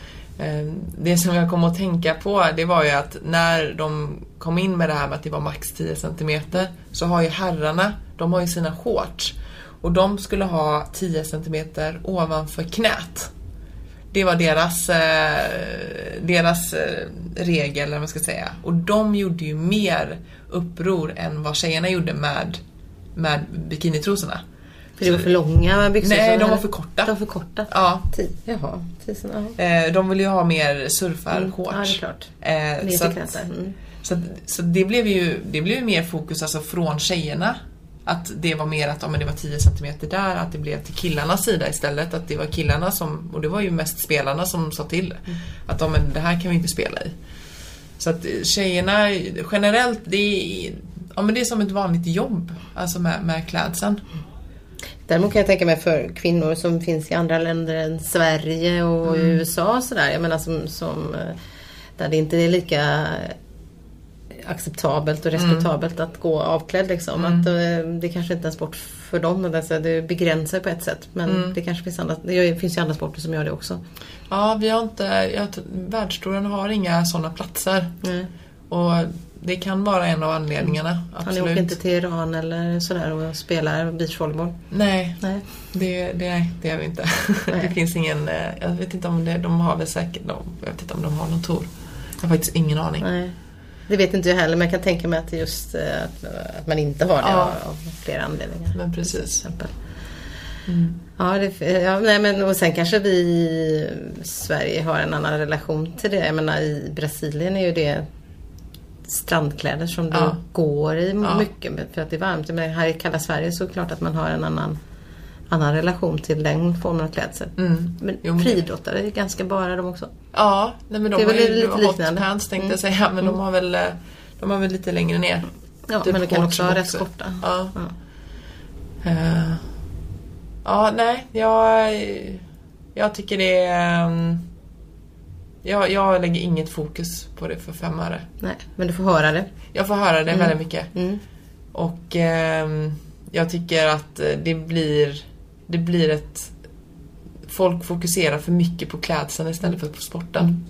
C: Eh, det som jag kom att tänka på, det var ju att när de kom in med det här med att det var max tio centimeter, så har ju herrarna, de har ju sina shorts och de skulle ha tio centimeter ovanför knät. Det var deras eh, deras eh, regel, eller vad man ska säga. Och de gjorde ju mer uppror än vad tjejerna gjorde med med bikinitrosorna.
B: För det var för långa byxor?
C: Nej,
B: så
C: de
B: här-
C: var för korta.
B: De var för korta?
C: Ja.
B: Tio, jaha, tio, ja.
C: Eh, de ville ju ha mer
B: Mm,
C: surfarshorts.
B: ja, det är klart.
C: Eh,
B: Ner
C: så
B: till
C: att,
B: knät där. Mm.
C: så, att, så det blev ju det blev ju mer fokus alltså från tjejerna. Att det var mer att ja, men det var tio centimeter där, att det blev till killarnas sida istället. Att det var killarna som, och det var ju mest spelarna som sa till
B: Mm.
C: att ja, men det här kan vi inte spela i. Så att tjejerna generellt, det är, ja, men det är som ett vanligt jobb alltså med, med klädseln.
B: Däremot kan jag tänka mig för kvinnor som finns i andra länder än Sverige och
C: Mm.
B: U S A och sådär. Jag menar som, som eh, där det inte är lika acceptabelt och respektabelt att gå avklädd liksom.
C: Mm.
B: Att eh, det kanske inte är en sport för dem. Alltså, det begränsar på ett sätt. Men
C: Mm.
B: det kanske finns andra, det finns ju andra sporter som gör det också.
C: Ja, vi har inte, jag, världstouren har inga sådana platser.
B: Mm.
C: Och det kan vara en av anledningarna,
B: Han
C: absolut.
B: åker inte till Iran eller sådär och spelar beachvolleyboll.
C: Nej,
B: Nej.
C: det, det, det är vi inte.
B: Nej.
C: Det finns ingen, eh, jag vet inte om det, de har väl säkert, de, jag vet inte om de har någon tour. Jag har faktiskt ingen aning.
B: Nej. Det vet inte jag heller, men jag kan tänka mig att det just eh, att, att man inte har det
C: Ja.
B: av, av flera anledningar.
C: Men
B: Till
C: precis.
B: exempel.
C: Mm.
B: Ja, det, ja nej, men och sen kanske vi i Sverige har en annan relation till det. Jag menar, i Brasilien är ju det strandkläder som du
C: Ja.
B: går i
C: Ja.
B: mycket för att det är varmt. Men här i kalla Sverige så är det klart att man har en annan, annan relation till den formen av klädsel.
C: Mm.
B: Men
C: Jo, men det-
B: friidrottare är ganska bara de också.
C: Ja, nej, men de
B: Det är
C: har
B: väl
C: ju
B: lite
C: hot
B: liknande.
C: pants tänkte
B: Mm.
C: jag säga, men de
B: Mm.
C: har väl eh, de har väl lite längre ner.
B: Ja,
C: Typ
B: men det kan
C: shorts
B: också ha
C: och
B: rätt
C: boxer.
B: korta.
C: Ja.
B: Ja.
C: Eh, ja, nej, jag jag tycker det är um, jag, jag lägger inget fokus på det för fem öre.
B: Nej, men du får höra det.
C: Jag får höra det
B: Mm.
C: väldigt mycket.
B: Mm.
C: Och ehm, jag tycker att eh, det blir det blir ett folk fokuserar för mycket på klädseln istället för på sporten.
B: Mm.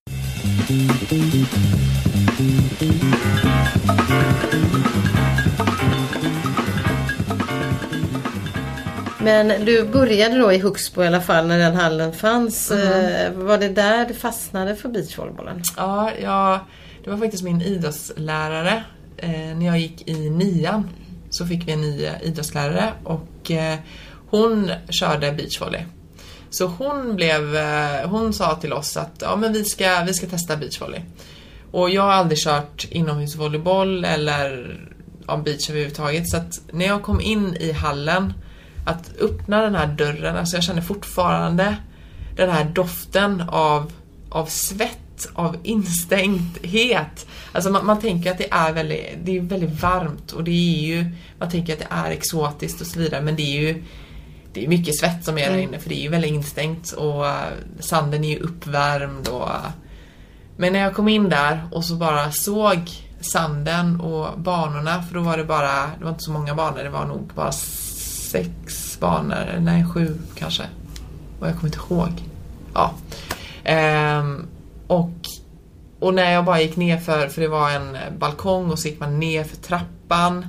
B: Men du började då i Huxbo i alla fall när den hallen fanns. Eh, Var det där du fastnade för beachvolleybollen?
C: Ja, jag, det var faktiskt min idrottslärare. Eh, när jag gick i nian så fick vi en ny idrottslärare och eh, hon körde beachvolley. Så hon blev, eh, hon sa till oss att ja, men vi ska, vi ska testa beachvolley. Och jag har aldrig kört inomhusvolleyboll eller ja, beach överhuvudtaget. Så att när jag kom in i hallen, att öppna den här dörren, alltså jag kände fortfarande den här doften av, av svett, av instängdhet. Alltså man, man tänker att det är väldigt, det är väldigt varmt och det är ju, man tänker att det är exotiskt och så vidare, men det är ju det är mycket svett som är där inne, för det är ju väldigt instängt och sanden är ju uppvärmd och, men när jag kom in där och så bara såg sanden och banorna, för då var det bara, det var inte så många banor, det var nog bara sex banor, nej sju kanske, och jag kommer inte ihåg. Ja. Ehm, och och när jag bara gick ner för, för det var en balkong och så gick man ner för trappan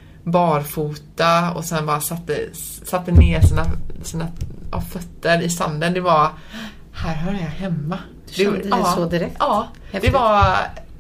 C: barfota och sen bara satte, satte ner sina, sina ja, fötter i sanden. Det var, här hör jag hemma.
B: Du kände det, ja, så direkt?
C: Ja, häftigt. Det var,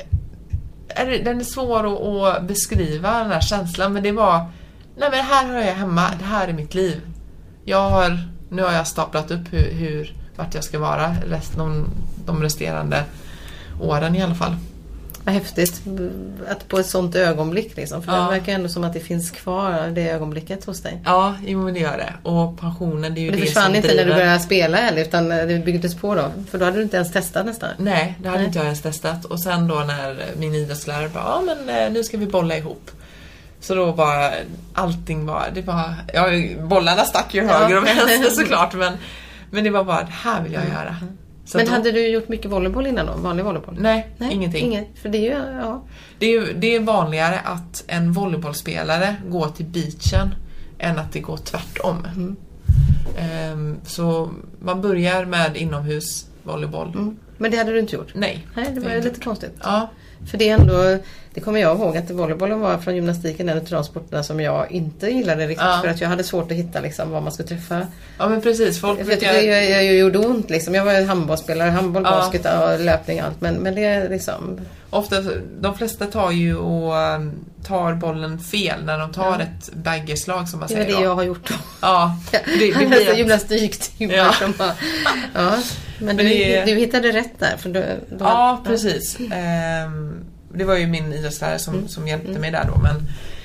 C: den är svår att, att beskriva, den här känslan, men det var, nej men här hör jag hemma, det här är mitt liv. Jag har, nu har jag staplat upp hur, hur vart jag ska vara resten av de resterande åren i alla fall.
B: Vad häftigt att på ett sånt ögonblick liksom, för ja. Det verkar ändå som att det finns kvar det ögonblicket hos dig.
C: Ja, men det gör det. Och pensionen, det är ju
B: det,
C: det,
B: det försvann
C: som
B: inte
C: driver.
B: När du började spela heller, utan det byggdes på då, för då hade du inte ens testat nästan.
C: Nej, det hade
B: Nej.
C: inte jag ens testat. Och sen då när min idrottslärare bara, ja men nu ska vi bolla ihop. Så då var allting var, det var, ja, bollarna stack ju höger ja. och vänster såklart, men, men det var bara, det här vill jag
B: mm.
C: göra. Så
B: men
C: då,
B: hade du gjort mycket volleyboll innan då? Vanlig volleyboll?
C: Nej,
B: nej
C: ingenting.
B: Inget, för det är ju, ja.
C: Det är ju det är vanligare att en volleybollspelare går till beachen än att det går tvärtom. Mm. Um, så man börjar med inomhus volleyboll. Mm.
B: Men det hade du inte gjort?
C: Nej.
B: Nej, det var
C: det
B: lite
C: gjort.
B: konstigt.
C: Ja.
B: För det är ändå, det kommer jag ihåg att volleybollen var från gymnastiken en av de sporterna som jag inte gillade riktigt, ja. För att jag hade svårt att hitta liksom vad man skulle träffa.
C: Ja men precis. Folk
B: jag,
C: brukar...
B: jag, jag, jag, jag gjorde ont liksom. Jag var ju handbollsspelare, handboll,
C: ja.
B: basket och löpning allt. Men, men det är liksom...
C: Ofta, de flesta tar ju och tar bollen fel när de tar ja. ett baggerslag som man säger.
B: Det är det
C: då.
B: jag har gjort då.
C: Ja. Det, det
B: blir ett gymnastiktimmar
C: ja.
B: som bara... Ja. Men, men du, det... du hittade rätt där. För du, du
C: ja,
B: har...
C: precis. Ehm, det var ju min idrottslärare som, mm. som hjälpte mig där då. Men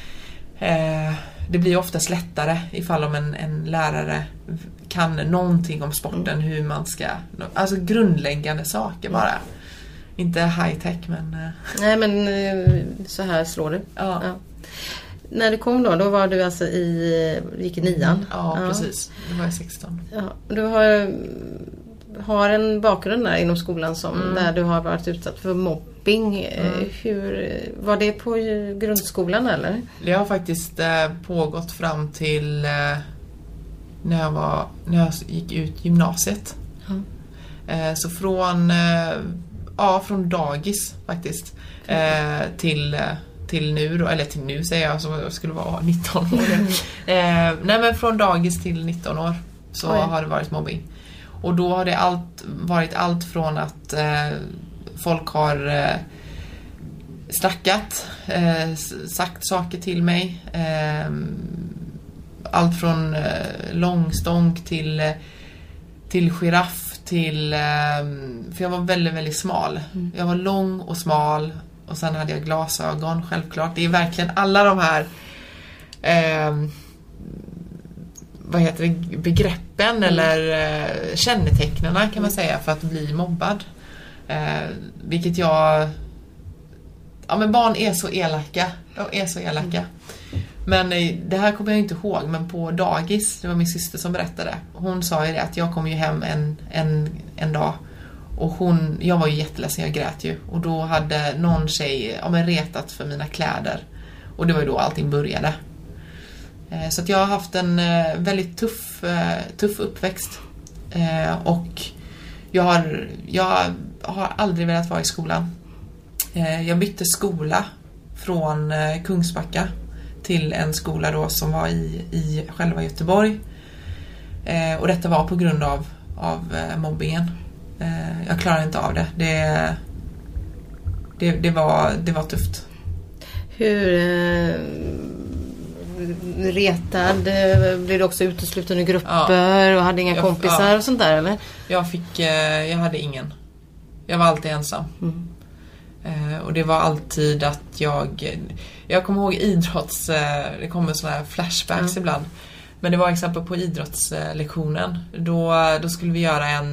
C: eh, det blir oftast lättare ifall om en, en lärare kan någonting om sporten. Mm. Hur man ska... Alltså grundläggande saker bara. Mm. Inte high tech, men... Eh.
B: Nej, men så här slår du.
C: Ja.
B: Ja. När du kom då, då var du alltså i... gick i nian.
C: Mm. Ja, ja, precis. Då var jag sexton.
B: Ja. Du har... har en bakgrund där inom skolan som mm. där du har varit utsatt för mobbing. Mm. Hur, var det på grundskolan eller?
C: Det har faktiskt eh, pågått fram till eh, när, jag var, när jag gick ut gymnasiet. Mm. Eh, så från, eh, ja, från dagis faktiskt eh, till, till nu då, eller till nu säger jag som jag skulle vara nitton år. eh, nej men från dagis till nitton år så Oj. har det varit mobbing. Och då har det allt, varit allt från att eh, folk har eh, snackat, eh, sagt saker till mig. Eh, allt från eh, långstånk till, eh, till giraff till... Eh, för jag var väldigt, väldigt smal. Mm. Jag var lång och smal och sen hade jag glasögon, självklart. Det är verkligen alla de här... Eh, vad heter det, begreppen mm. eller eh, kännetecknarna kan man säga för att bli mobbad. Eh, vilket jag... Ja men barn är så elaka. De är så elaka. Mm. Men eh, det här kommer jag inte ihåg, men på dagis, det var min syster som berättade. Hon sa ju det att jag kom ju hem en, en, en dag och hon, jag var ju jätteledsen, jag grät ju. Och då hade någon tjej ja, men retat för mina kläder. Och det var ju då allting började. Så att jag har haft en väldigt tuff, tuff uppväxt. Och jag har, jag har aldrig velat vara i skolan. Jag bytte skola från Kungsbacka till en skola då som var i, i själva Göteborg. Och detta var på grund av, av mobbingen. Jag klarade inte av det. Det, det, det, var, det var tufft.
B: Hur... retad, blev du också utesluten i grupper ja. och hade inga jag, kompisar ja. och sånt där eller?
C: Jag fick, jag hade ingen. Jag var alltid ensam. Mm. Eh, och det var alltid att jag... Jag kommer ihåg idrotts... Eh, det kommer sådana här flashbacks mm. ibland. Men det var exempel på idrottslektionen. Då, då skulle vi göra en...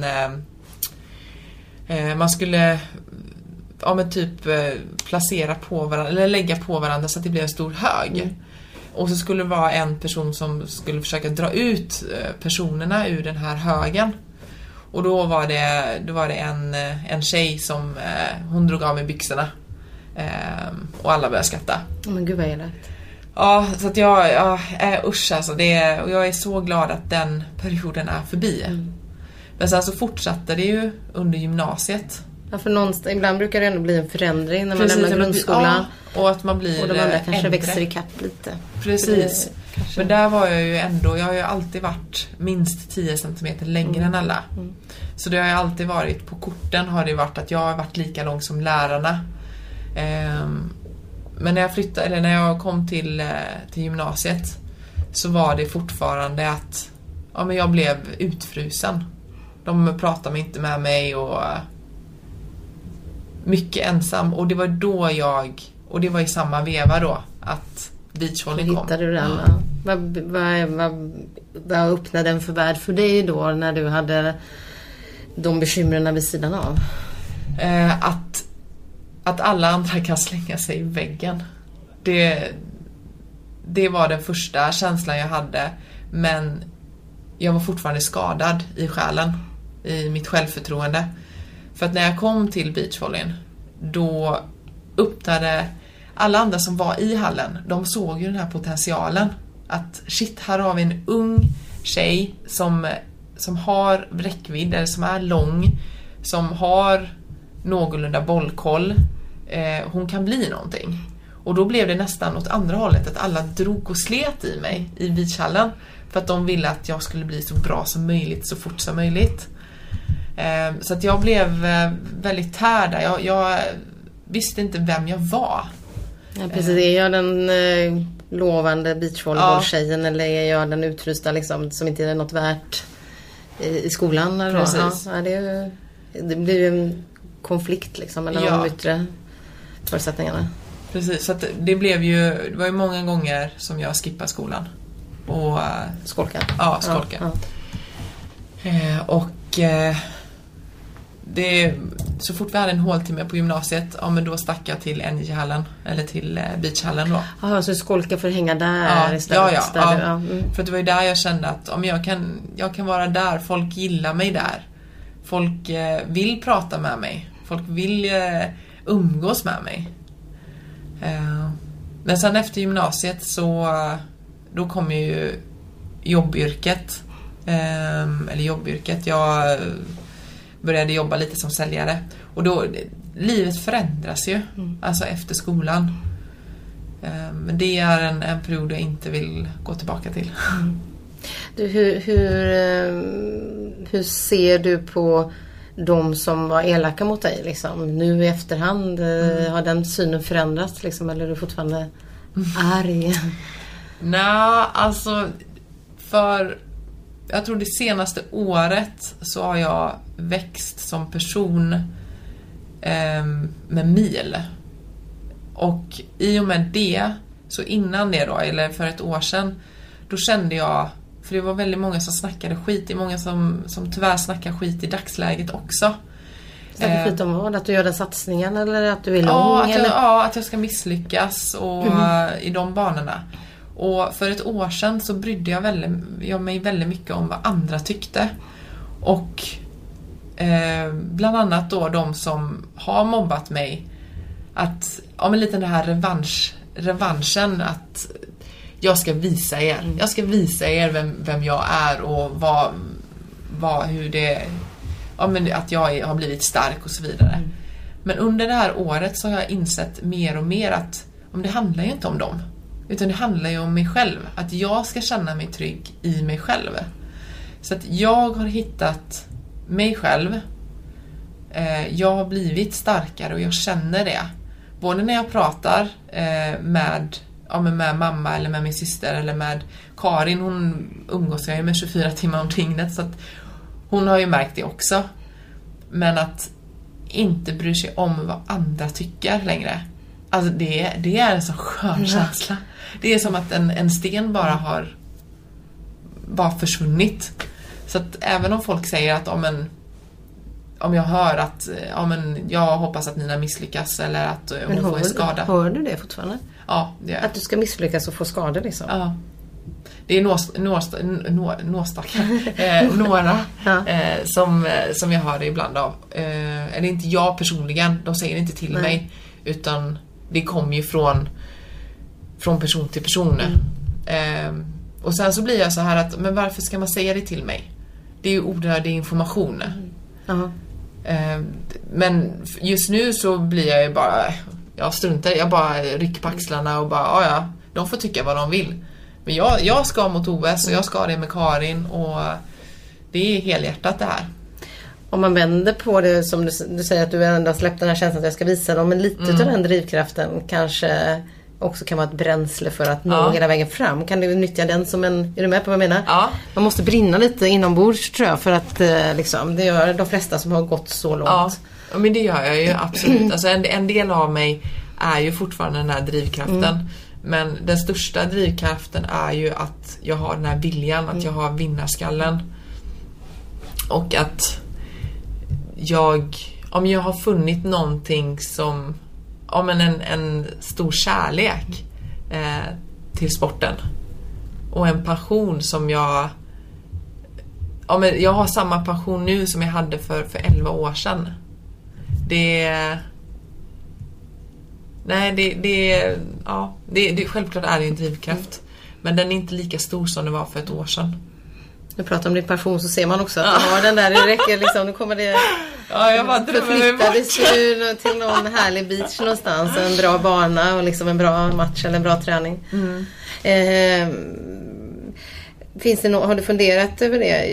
C: Eh, man skulle... Ja, men typ eh, placera på varandra... Eller lägga på varandra så att det blev en stor hög. Mm. Och så skulle det vara en person som skulle försöka dra ut personerna ur den här högen. Och då var det, då var det en, en tjej som eh, hon drog av med byxorna. Eh, och alla började skratta.
B: Men gud vad är det?
C: Ja, så att jag, ja, äh, usch alltså. Det, och jag är så glad att den perioden är förbi. Mm. Men sen så fortsatte det ju under gymnasiet.
B: Ja, för någonstans, ibland brukar det ändå bli en förändring när man Precis, lämnar grundskolan.
C: Ja, och att man blir
B: och de andra kanske
C: äldre.
B: växer i kapp lite.
C: Precis. Det, men där var jag ju ändå, jag har ju alltid varit minst tio centimeter längre mm. än alla. Mm. Så det har ju alltid varit, på korten har det varit att jag har varit lika lång som lärarna. Ehm, men när jag flyttade, eller när jag kom till, till gymnasiet så var det fortfarande att ja, men jag blev utfrusen. De pratade inte med mig och mycket ensam. Och det var då jag, och det var i samma veva då, att beachvolley kom.
B: Hittade du den? Ja. Vad, vad, vad, vad öppnade den för värld för dig då när du hade de bekymren vid sidan av?
C: Eh, att, att alla andra kan slänga sig i väggen. Det, det var den första känslan jag hade. Men jag var fortfarande skadad i själen, i mitt självförtroende. För att när jag kom till beachvolleyn, då öppnade alla andra som var i hallen, de såg ju den här potentialen. Att shit, här har vi en ung tjej som, som har räckvidd, eller som är lång, som har någorlunda bollkoll. Eh, hon kan bli någonting. Och då blev det nästan åt andra hållet, att alla drog och slet i mig i beachhallen. För att de ville att jag skulle bli så bra som möjligt, så fort som möjligt. Eh, så att jag blev eh, väldigt tärd där. Jag, jag visste inte vem jag var.
B: Ja, precis. Är jag den eh, lovande beachvolleybolltjejen ja. Eller är jag den utrusta liksom, som inte är något värt i, i skolan? Eller
C: precis.
B: Ja, det, är ju, det blir ju en konflikt liksom, mellan ja. de yttre förutsättningarna.
C: Precis, så att det blev ju, det var ju många gånger som jag skippade skolan. Och,
B: skolka?
C: Ja, skolka. Ja, ja. Eh, och eh, det, så fort vi hade en håltimme på gymnasiet, ja, men då stack jag till N J-hallen eller till eh, beachhallen då.
B: Ja, så skolka för att hänga där
C: ja,
B: istället?
C: Ja, ja.
B: Där
C: ja.
B: Du, ja. Mm.
C: För det var ju där jag kände att om jag kan, jag kan vara där, folk gillar mig där. Folk eh, vill prata med mig. Folk vill eh, umgås med mig. Eh, men sen efter gymnasiet så då kom ju jobbyrket. Eh, eller jobbyrket. Jag började jobba lite som säljare. Och då, livet förändras ju. Mm. Alltså efter skolan. Eh, men det är en, en period jag inte vill gå tillbaka till.
B: Mm. Du, hur, hur, hur ser du på de som var elaka mot dig liksom? Nu i efterhand mm. har den synen förändrats liksom, eller är du fortfarande arg?
C: Nej, alltså för jag tror det senaste året så har jag växt som person eh, med mil. Och i och med det, så innan det då, eller för ett år sedan, då kände jag, för det var väldigt många som snackade skit. Det är många som, som tyvärr snackar skit i dagsläget också.
B: Snackar skit om vad? Att du gör den satsningen eller att du är lång?
C: Ja, att jag,
B: eller?
C: ja, att jag ska misslyckas och, mm. i de banorna. Och för ett år sedan så brydde jag, väldigt, jag mig väldigt mycket om vad andra tyckte. Och eh, bland annat då de som har mobbat mig. Att, ja men lite den här revansch, revanschen att jag ska visa er. Mm. Jag ska visa er vem, vem jag är och vad, vad, hur det, ja men att jag är, har blivit stark och så vidare. Mm. Men under det här året så har jag insett mer och mer att om det handlar ju inte om dem. Utan det handlar ju om mig själv. Att jag ska känna mig trygg i mig själv. Så att jag har hittat mig själv. Eh, jag har blivit starkare och jag känner det. Både när jag pratar eh, med, ja, med mamma eller med min syster eller med Karin. Hon umgås jag ju med tjugofyra timmar om dygnet. Så att hon har ju märkt det också. Men att inte bryr sig om vad andra tycker längre. Alltså det, det är en sån skön känsla. Det är som att en, en sten bara har bara försvunnit. Så att även om folk säger att om, en, om jag hör att ja, men jag hoppas att Nina misslyckas eller att hon får en skada.
B: Hör du det fortfarande?
C: Ja, det gör jag.
B: Att du ska misslyckas och få skador liksom?
C: Ja. Det är några, några, eh, några
B: ja.
C: eh, som, som jag hör det ibland av. Eh, eller inte jag personligen, de säger inte till Nej. mig. Utan det kommer ju från, från person till person. Mm. Eh, och sen så blir jag så här att, men varför ska man säga det till mig? Det är ju onödig information.
B: Mm.
C: Eh, men just nu så blir jag ju bara, jag struntar, jag bara rycker på axlarna och bara, ja, de får tycka vad de vill. Men jag, jag ska mot O S och jag ska det med Karin och det är helhjärtat det här.
B: Om man vänder på det som du, du säger att du ändå har släppt den här känslan att jag ska visa dem, men lite mm. av den drivkraften kanske också kan vara ett bränsle för att nå ja. hela vägen fram. Kan du nyttja den som en, är du med på vad jag menar?
C: Ja.
B: Man måste brinna lite inombords tror jag för att liksom, det gör de flesta som har gått så långt.
C: Ja, ja men det gör jag ju absolut. Alltså en, en del av mig är ju fortfarande den här drivkraften. Mm. Men den största drivkraften är ju att jag har den här viljan, att jag har vinnarskallen. Och att jag, om jag har funnit någonting som, om en, en, en stor kärlek eh, till sporten. Och en passion som jag, ja, men jag har samma passion nu som jag hade för, för elva år sedan. Det Nej, det, det, ja, det, det, självklart är det en drivkraft. Men den är inte lika stor som det var för ett år sedan.
B: Du pratar om din passion så ser man också att du har den där, det räcker liksom, nu kommer det
C: ja, jag bara drömmer mig bort.
B: Till någon härlig beach någonstans, en bra bana och liksom en bra match eller en bra träning.
C: Mm.
B: Eh, finns det no- har du funderat över det?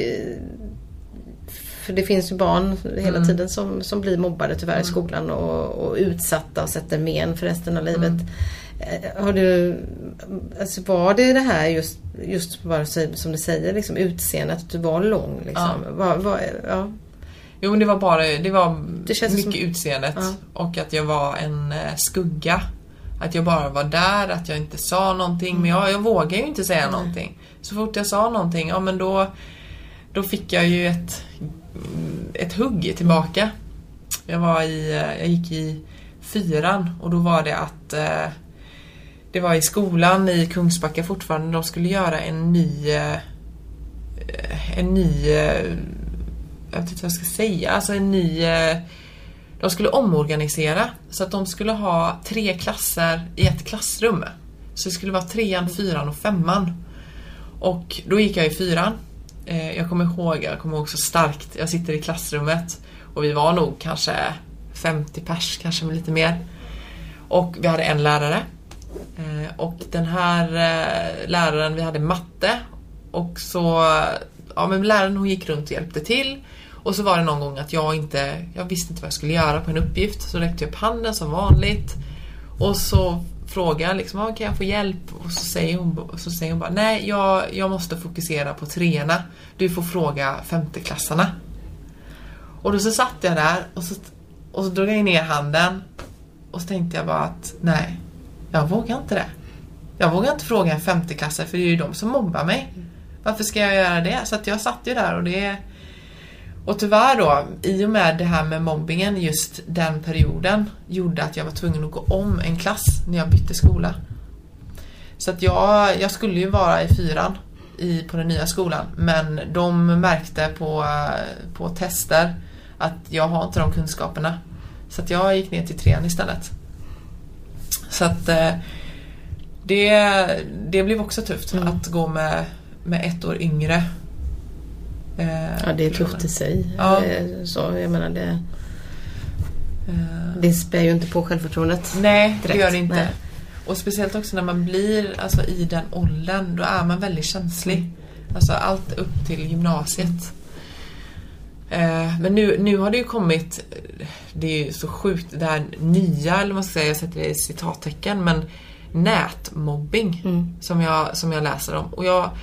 B: För det finns ju barn hela mm. tiden som, som blir mobbade tyvärr mm. i skolan och, och utsatta och sätter men för resten av livet. Mm. Har du, alltså var det det här just, just bara som du säger, liksom utseendet, att du var lång liksom? Ja. Var, var, ja.
C: Jo, men det var bara, det var
B: det
C: mycket
B: som,
C: utseendet
B: ja.
C: Och att jag var en skugga. Att jag bara var där, att jag inte sa någonting. Mm. Men jag, jag vågade ju inte säga mm. någonting. Så fort jag sa någonting, ja men då, då fick jag ju ett ett hugg tillbaka. Jag var i, jag gick i fyran och då var det att eh, det var i skolan i Kungsbacka fortfarande, de skulle göra en ny eh, en ny eh, jag vet inte vad jag ska säga, alltså en ny eh, de skulle omorganisera så att de skulle ha tre klasser i ett klassrum. Så det skulle vara trean, fyran och femman. Och då gick jag i fyran. Jag kommer ihåg, jag kommer ihåg så starkt. Jag sitter i klassrummet och vi var nog kanske femtio pers, kanske med lite mer. Och vi hade en lärare. Och den här läraren, vi hade matte. Och så, ja men läraren hon gick runt och hjälpte till. Och så var det någon gång att jag inte, jag visste inte vad jag skulle göra på en uppgift. Så räckte jag upp handen som vanligt. Och så frågar jag liksom, ah, kan jag få hjälp? Och så säger hon, så säger hon bara, nej jag, jag måste fokusera på treorna. Du får fråga femteklassarna. Och då så satt jag där och så, och så drog jag ner handen. Och så tänkte jag bara att nej, jag vågar inte det. Jag vågar inte fråga en femteklassare för det är ju de som mobbar mig. Varför ska jag göra det? Så att jag satt ju där och det. Och tyvärr då, i och med det här med mobbingen just den perioden gjorde att jag var tvungen att gå om en klass när jag bytte skola. Så att jag, jag skulle ju vara i fyran i, på den nya skolan. Men de märkte på, på tester att jag har inte de kunskaperna. Så att jag gick ner till trean istället. Så att det, det blev också tufft mm. att gå med, med ett år yngre.
B: Ja, det är tufft i sig. Ja. Så jag menar det det spär ju inte på självförtroendet.
C: Nej,
B: direkt.
C: Det gör det inte.
B: Nej.
C: Och speciellt också när man blir alltså i den åldern, då är man väldigt känslig. Mm. Alltså allt upp till gymnasiet. Mm. Men nu, nu har det ju kommit, det är ju så sjukt, det här nya, eller man ska säga, jag sätter det i citattecken, men nätmobbing mm. som, jag, som jag läser om. Och jag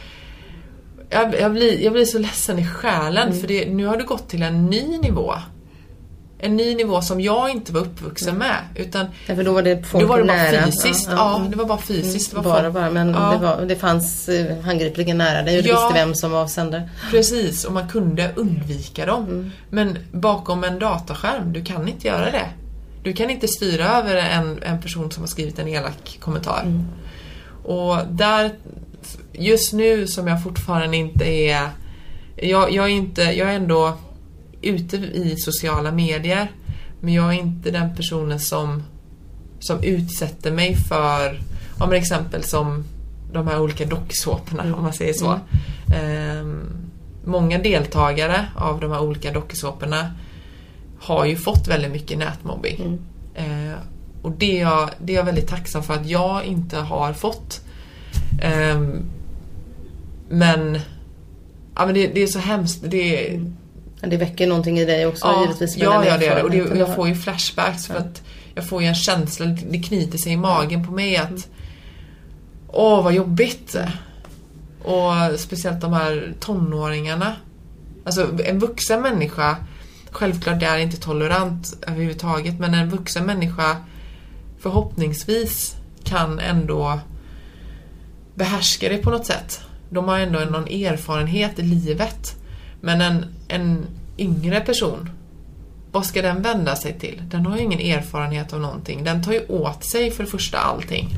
C: Jag, jag, blir, jag blir så ledsen i själen mm. för det, nu har det gått till en ny nivå. en ny nivå som jag inte var uppvuxen med. Utan
B: ja, för då var det folk
C: då var det bara
B: nära.
C: fysiskt. Ja, ja. ja, det var bara fysiskt.
B: Mm,
C: det var
B: bara,
C: folk.
B: bara, men
C: ja.
B: det, var, det fanns uh, handgripligen nära dig och du
C: ja.
B: visste vem som var sändare.
C: Precis, och man kunde undvika dem. Mm. Men bakom en dataskärm, du kan inte göra det. Du kan inte styra över en, en person som har skrivit en elak kommentar. Mm. Och där, just nu som jag fortfarande inte är... Jag, jag, är inte, jag är ändå ute i sociala medier, men jag är inte den personen som, som utsätter mig för, om exempel som de här olika dokusåporna, mm. om man säger så. Mm. Eh, många deltagare av de här olika dokusåporna har ju fått väldigt mycket nätmobbing. Mm. Eh, och det är, jag, det är jag väldigt tacksam för att jag inte har fått. Eh, men, ja, men det, det är så hemskt. Det,
B: mm. det väcker någonting i dig också,
C: ja,
B: givetvis.
C: Ja, ja, det är det. Och, det, och jag får ju flashbacks för att jag får ju en känsla, det knyter sig i magen på mig att åh, vad jobbigt. Och speciellt de här tonåringarna. Alltså en vuxen människa, självklart det är inte tolerant överhuvudtaget, men en vuxen människa förhoppningsvis kan ändå behärska det på något sätt. De har ändå någon erfarenhet i livet. Men en, en yngre person, vad ska den vända sig till? Den har ju ingen erfarenhet av någonting. Den tar ju åt sig för det första allting.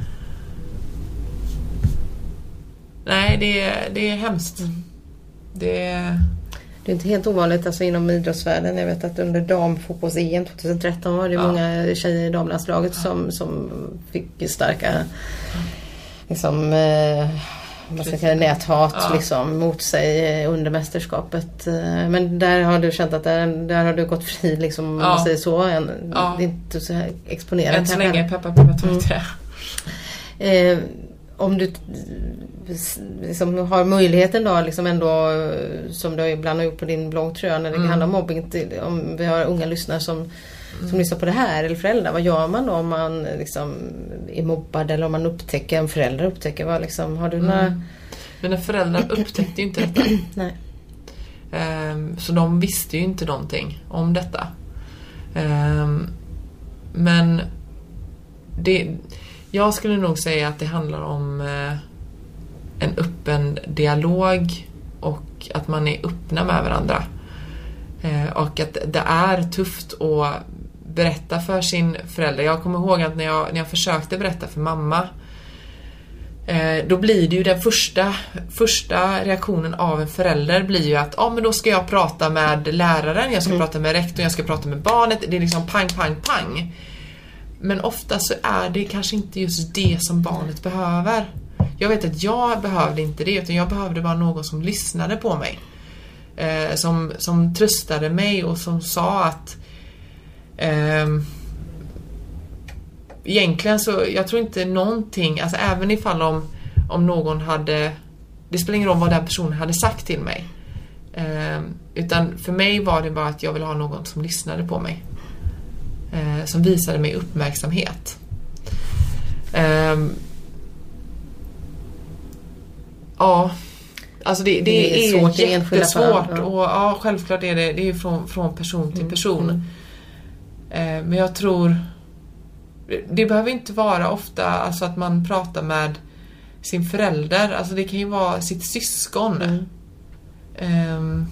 C: Nej, det är, det är hemskt. Det är...
B: Det är inte helt ovanligt alltså, inom idrottsvärlden. Jag vet att under damfotbolls-E M tjugohundratretton var det ja. många tjejer i damlandslaget ja. som, som fick starka liksom, eh, vad ska jag säga, näthat ja. liksom, mot sig under mästerskapet. Men där har du känt att där, där har du gått fri liksom, om
C: ja.
B: man säger så. En,
C: ja.
B: Det är inte så här exponerat.
C: Än så länge, peppa, peppa, tar inte
B: det. Eh, om du liksom har möjligheten då liksom ändå, som du ibland har gjort på din blogg tror jag, när det mm. handlar om mobbing till, om vi har unga lyssnare som, mm. som lyssnar på det här, eller föräldrar, vad gör man då om man liksom är mobbad, eller om man upptäcker, en förälder upptäcker vad liksom, har du mm. några...
C: Mina föräldrar upptäckte ju inte detta.
B: Nej.
C: Um, så de visste ju inte någonting om detta. Um, men det... Jag skulle nog säga att det handlar om eh, en öppen dialog och att man är öppna med varandra. Eh, och att det är tufft att berätta för sin förälder. Jag kommer ihåg att när jag, när jag försökte berätta för mamma, eh, då blir det ju den första, första reaktionen av en förälder blir ju att ah, men då ska jag prata med läraren, jag ska mm. prata med rektorn, jag ska prata med barnet. Det är liksom pang, pang, pang. Men ofta så är det kanske inte just det som barnet behöver. Jag vet att jag behövde inte det, utan jag behövde bara någon som lyssnade på mig. Eh, som, som tröstade mig och som sa att eh, egentligen så, jag tror inte någonting, alltså även ifall om, om någon hade, det spelar ingen roll vad den personen hade sagt till mig. Eh, utan för mig var det bara att jag ville ha någon som lyssnade på mig. Eh, som visade mig uppmärksamhet. Eh, ja, alltså det, det, det är, är svårt, jättesvårt. Ja. Och ja, självklart är det, det är från, från person till person. Mm. Eh, men jag tror det behöver inte vara ofta alltså att man pratar med sin förälder. Alltså det kan ju vara sitt syskon. Mm. Eh,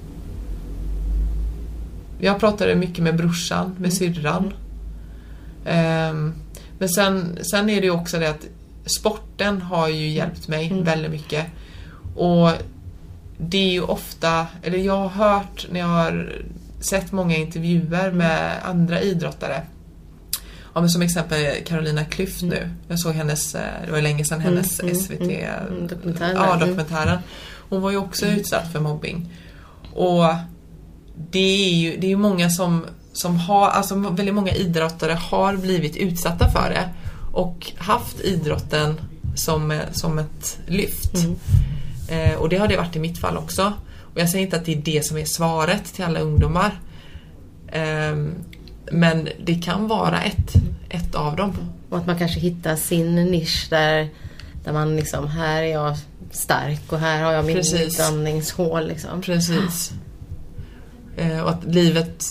C: Jag pratade mycket med brorsan, med mm. syrran. Um, men sen, sen är det ju också det att sporten har ju hjälpt mig mm. väldigt mycket. Och det är ju ofta, eller jag har hört när jag har sett många intervjuer med andra idrottare. Ja, men som exempel Carolina Klüft mm. nu. Jag såg hennes, det var länge sedan hennes mm. S V T
B: mm. dokumentären.
C: Ja, dokumentären. Hon var ju också mm. utsatt för mobbing. Och det är ju det är ju många som, som har, alltså väldigt många idrottare har blivit utsatta för det och haft idrotten som, som ett lyft. Mm. Eh, och det har det varit i mitt fall också. Och jag säger inte att det är det som är svaret till alla ungdomar. Eh, men det kan vara ett, ett av dem.
B: Och att man kanske hittar sin nisch där, där man liksom, här är jag stark och här har jag min andningshål liksom.
C: Precis. Och att livet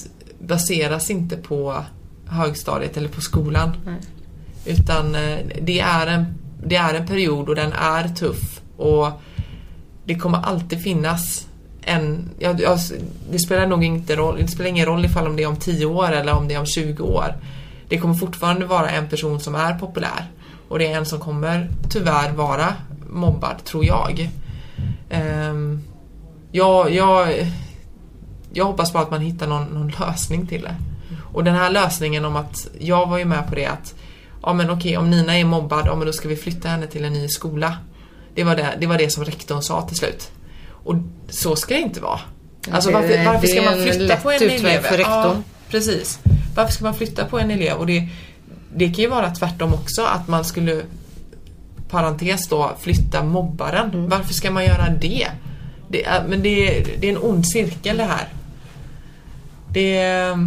C: baseras inte på högstadiet eller på skolan.
B: Nej.
C: Utan det är, en, det är en period och den är tuff. Och det kommer alltid finnas en... Ja, det spelar nog inte roll, det spelar ingen roll ifall om det är om tio år eller om det är om tjugo år. Det kommer fortfarande vara en person som är populär. Och det är en som kommer tyvärr vara mobbad, tror jag. Um, jag, jag, jag hoppas på att man hittar någon, någon lösning till det. Och den här lösningen om att jag var ju med på det att ja men okej, om Nina är mobbad, ja men då ska vi flytta henne till en ny skola. Det var det, det, var det som rektorn sa till slut. Och så ska det inte vara. Alltså varför, varför ska man flytta på en elev?
B: För rektorn.
C: Ja, precis. Varför ska man flytta på en elev? Och det, det kan ju vara tvärtom också, att man skulle, parentes då, flytta mobbaren. Mm. Varför ska man göra det? det är, men det, det är en ond cirkel det här. Det är...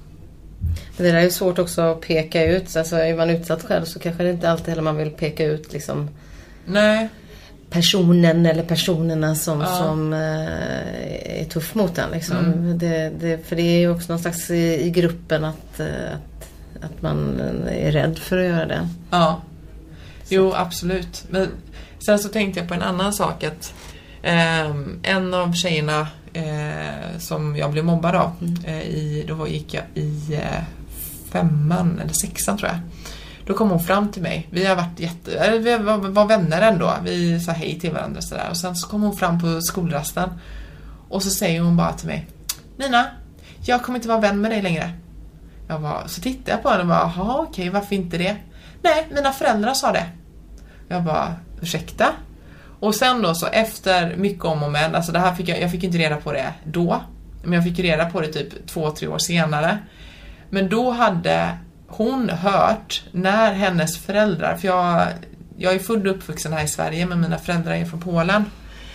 B: Det där är ju svårt också att peka ut. Alltså är man utsatt själv så kanske det inte alltid heller man vill peka ut liksom
C: Nej.
B: personen eller personerna som,
C: ja.
B: som äh, är tuff mot den. Liksom.
C: Mm.
B: Det, det, för det är ju också någon slags i, i gruppen att, att, att man är rädd för att göra det.
C: Ja, jo absolut. Men sen så tänkte jag på en annan sak. Att eh, en av tjejerna eh, som jag blev mobbad av, mm. eh, i, då gick jag i eh, femman eller sexan tror jag. Då kom hon fram till mig. Vi har varit jätte, vi var, var vänner ändå. Vi sa hej till varandra så där. Och sen så kom hon fram på skolrasten. Och så säger hon bara till mig: Nina, jag kommer inte vara vän med dig längre. Jag bara, så tittade jag på henne och bara, jaha okej, varför inte det? Nej, mina föräldrar sa det. Jag bara, ursäkta? Och sen då så efter mycket om och men, alltså det här fick jag, jag fick inte reda på det då. Men jag fick reda på det typ två, tre år senare. Men då hade hon hört när hennes föräldrar, för jag, jag är född och uppvuxen här i Sverige men mina föräldrar är från Polen.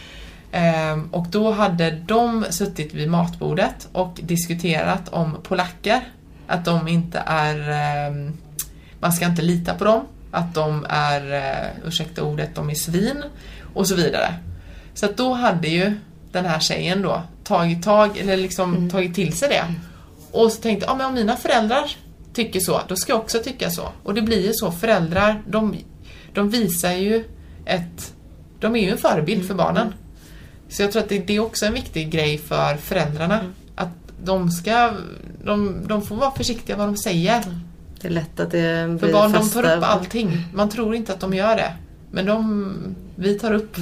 C: Ehm, och då hade de suttit vid matbordet och diskuterat om polacker. Att de inte är, eh, man ska inte lita på dem. Att de är, eh, ursäkta ordet, de är svin. Och så vidare. Så att då hade ju den här tjejen då tagit tag, eller liksom mm. tagit till sig det. Och så tänkte, ja men om mina föräldrar tycker så, då ska jag också tycka så. Och det blir ju så, föräldrar, de, de visar ju ett, de är ju en förebild för barnen. Mm. Så jag tror att det, det är också en viktig grej för föräldrarna. Mm. Att de ska, de, de får vara försiktiga vad de säger. Mm.
B: Det är lätt att det blir
C: för barn,
B: fasta.
C: de tar upp allting. Man tror inte att de gör det. Men de, vi tar upp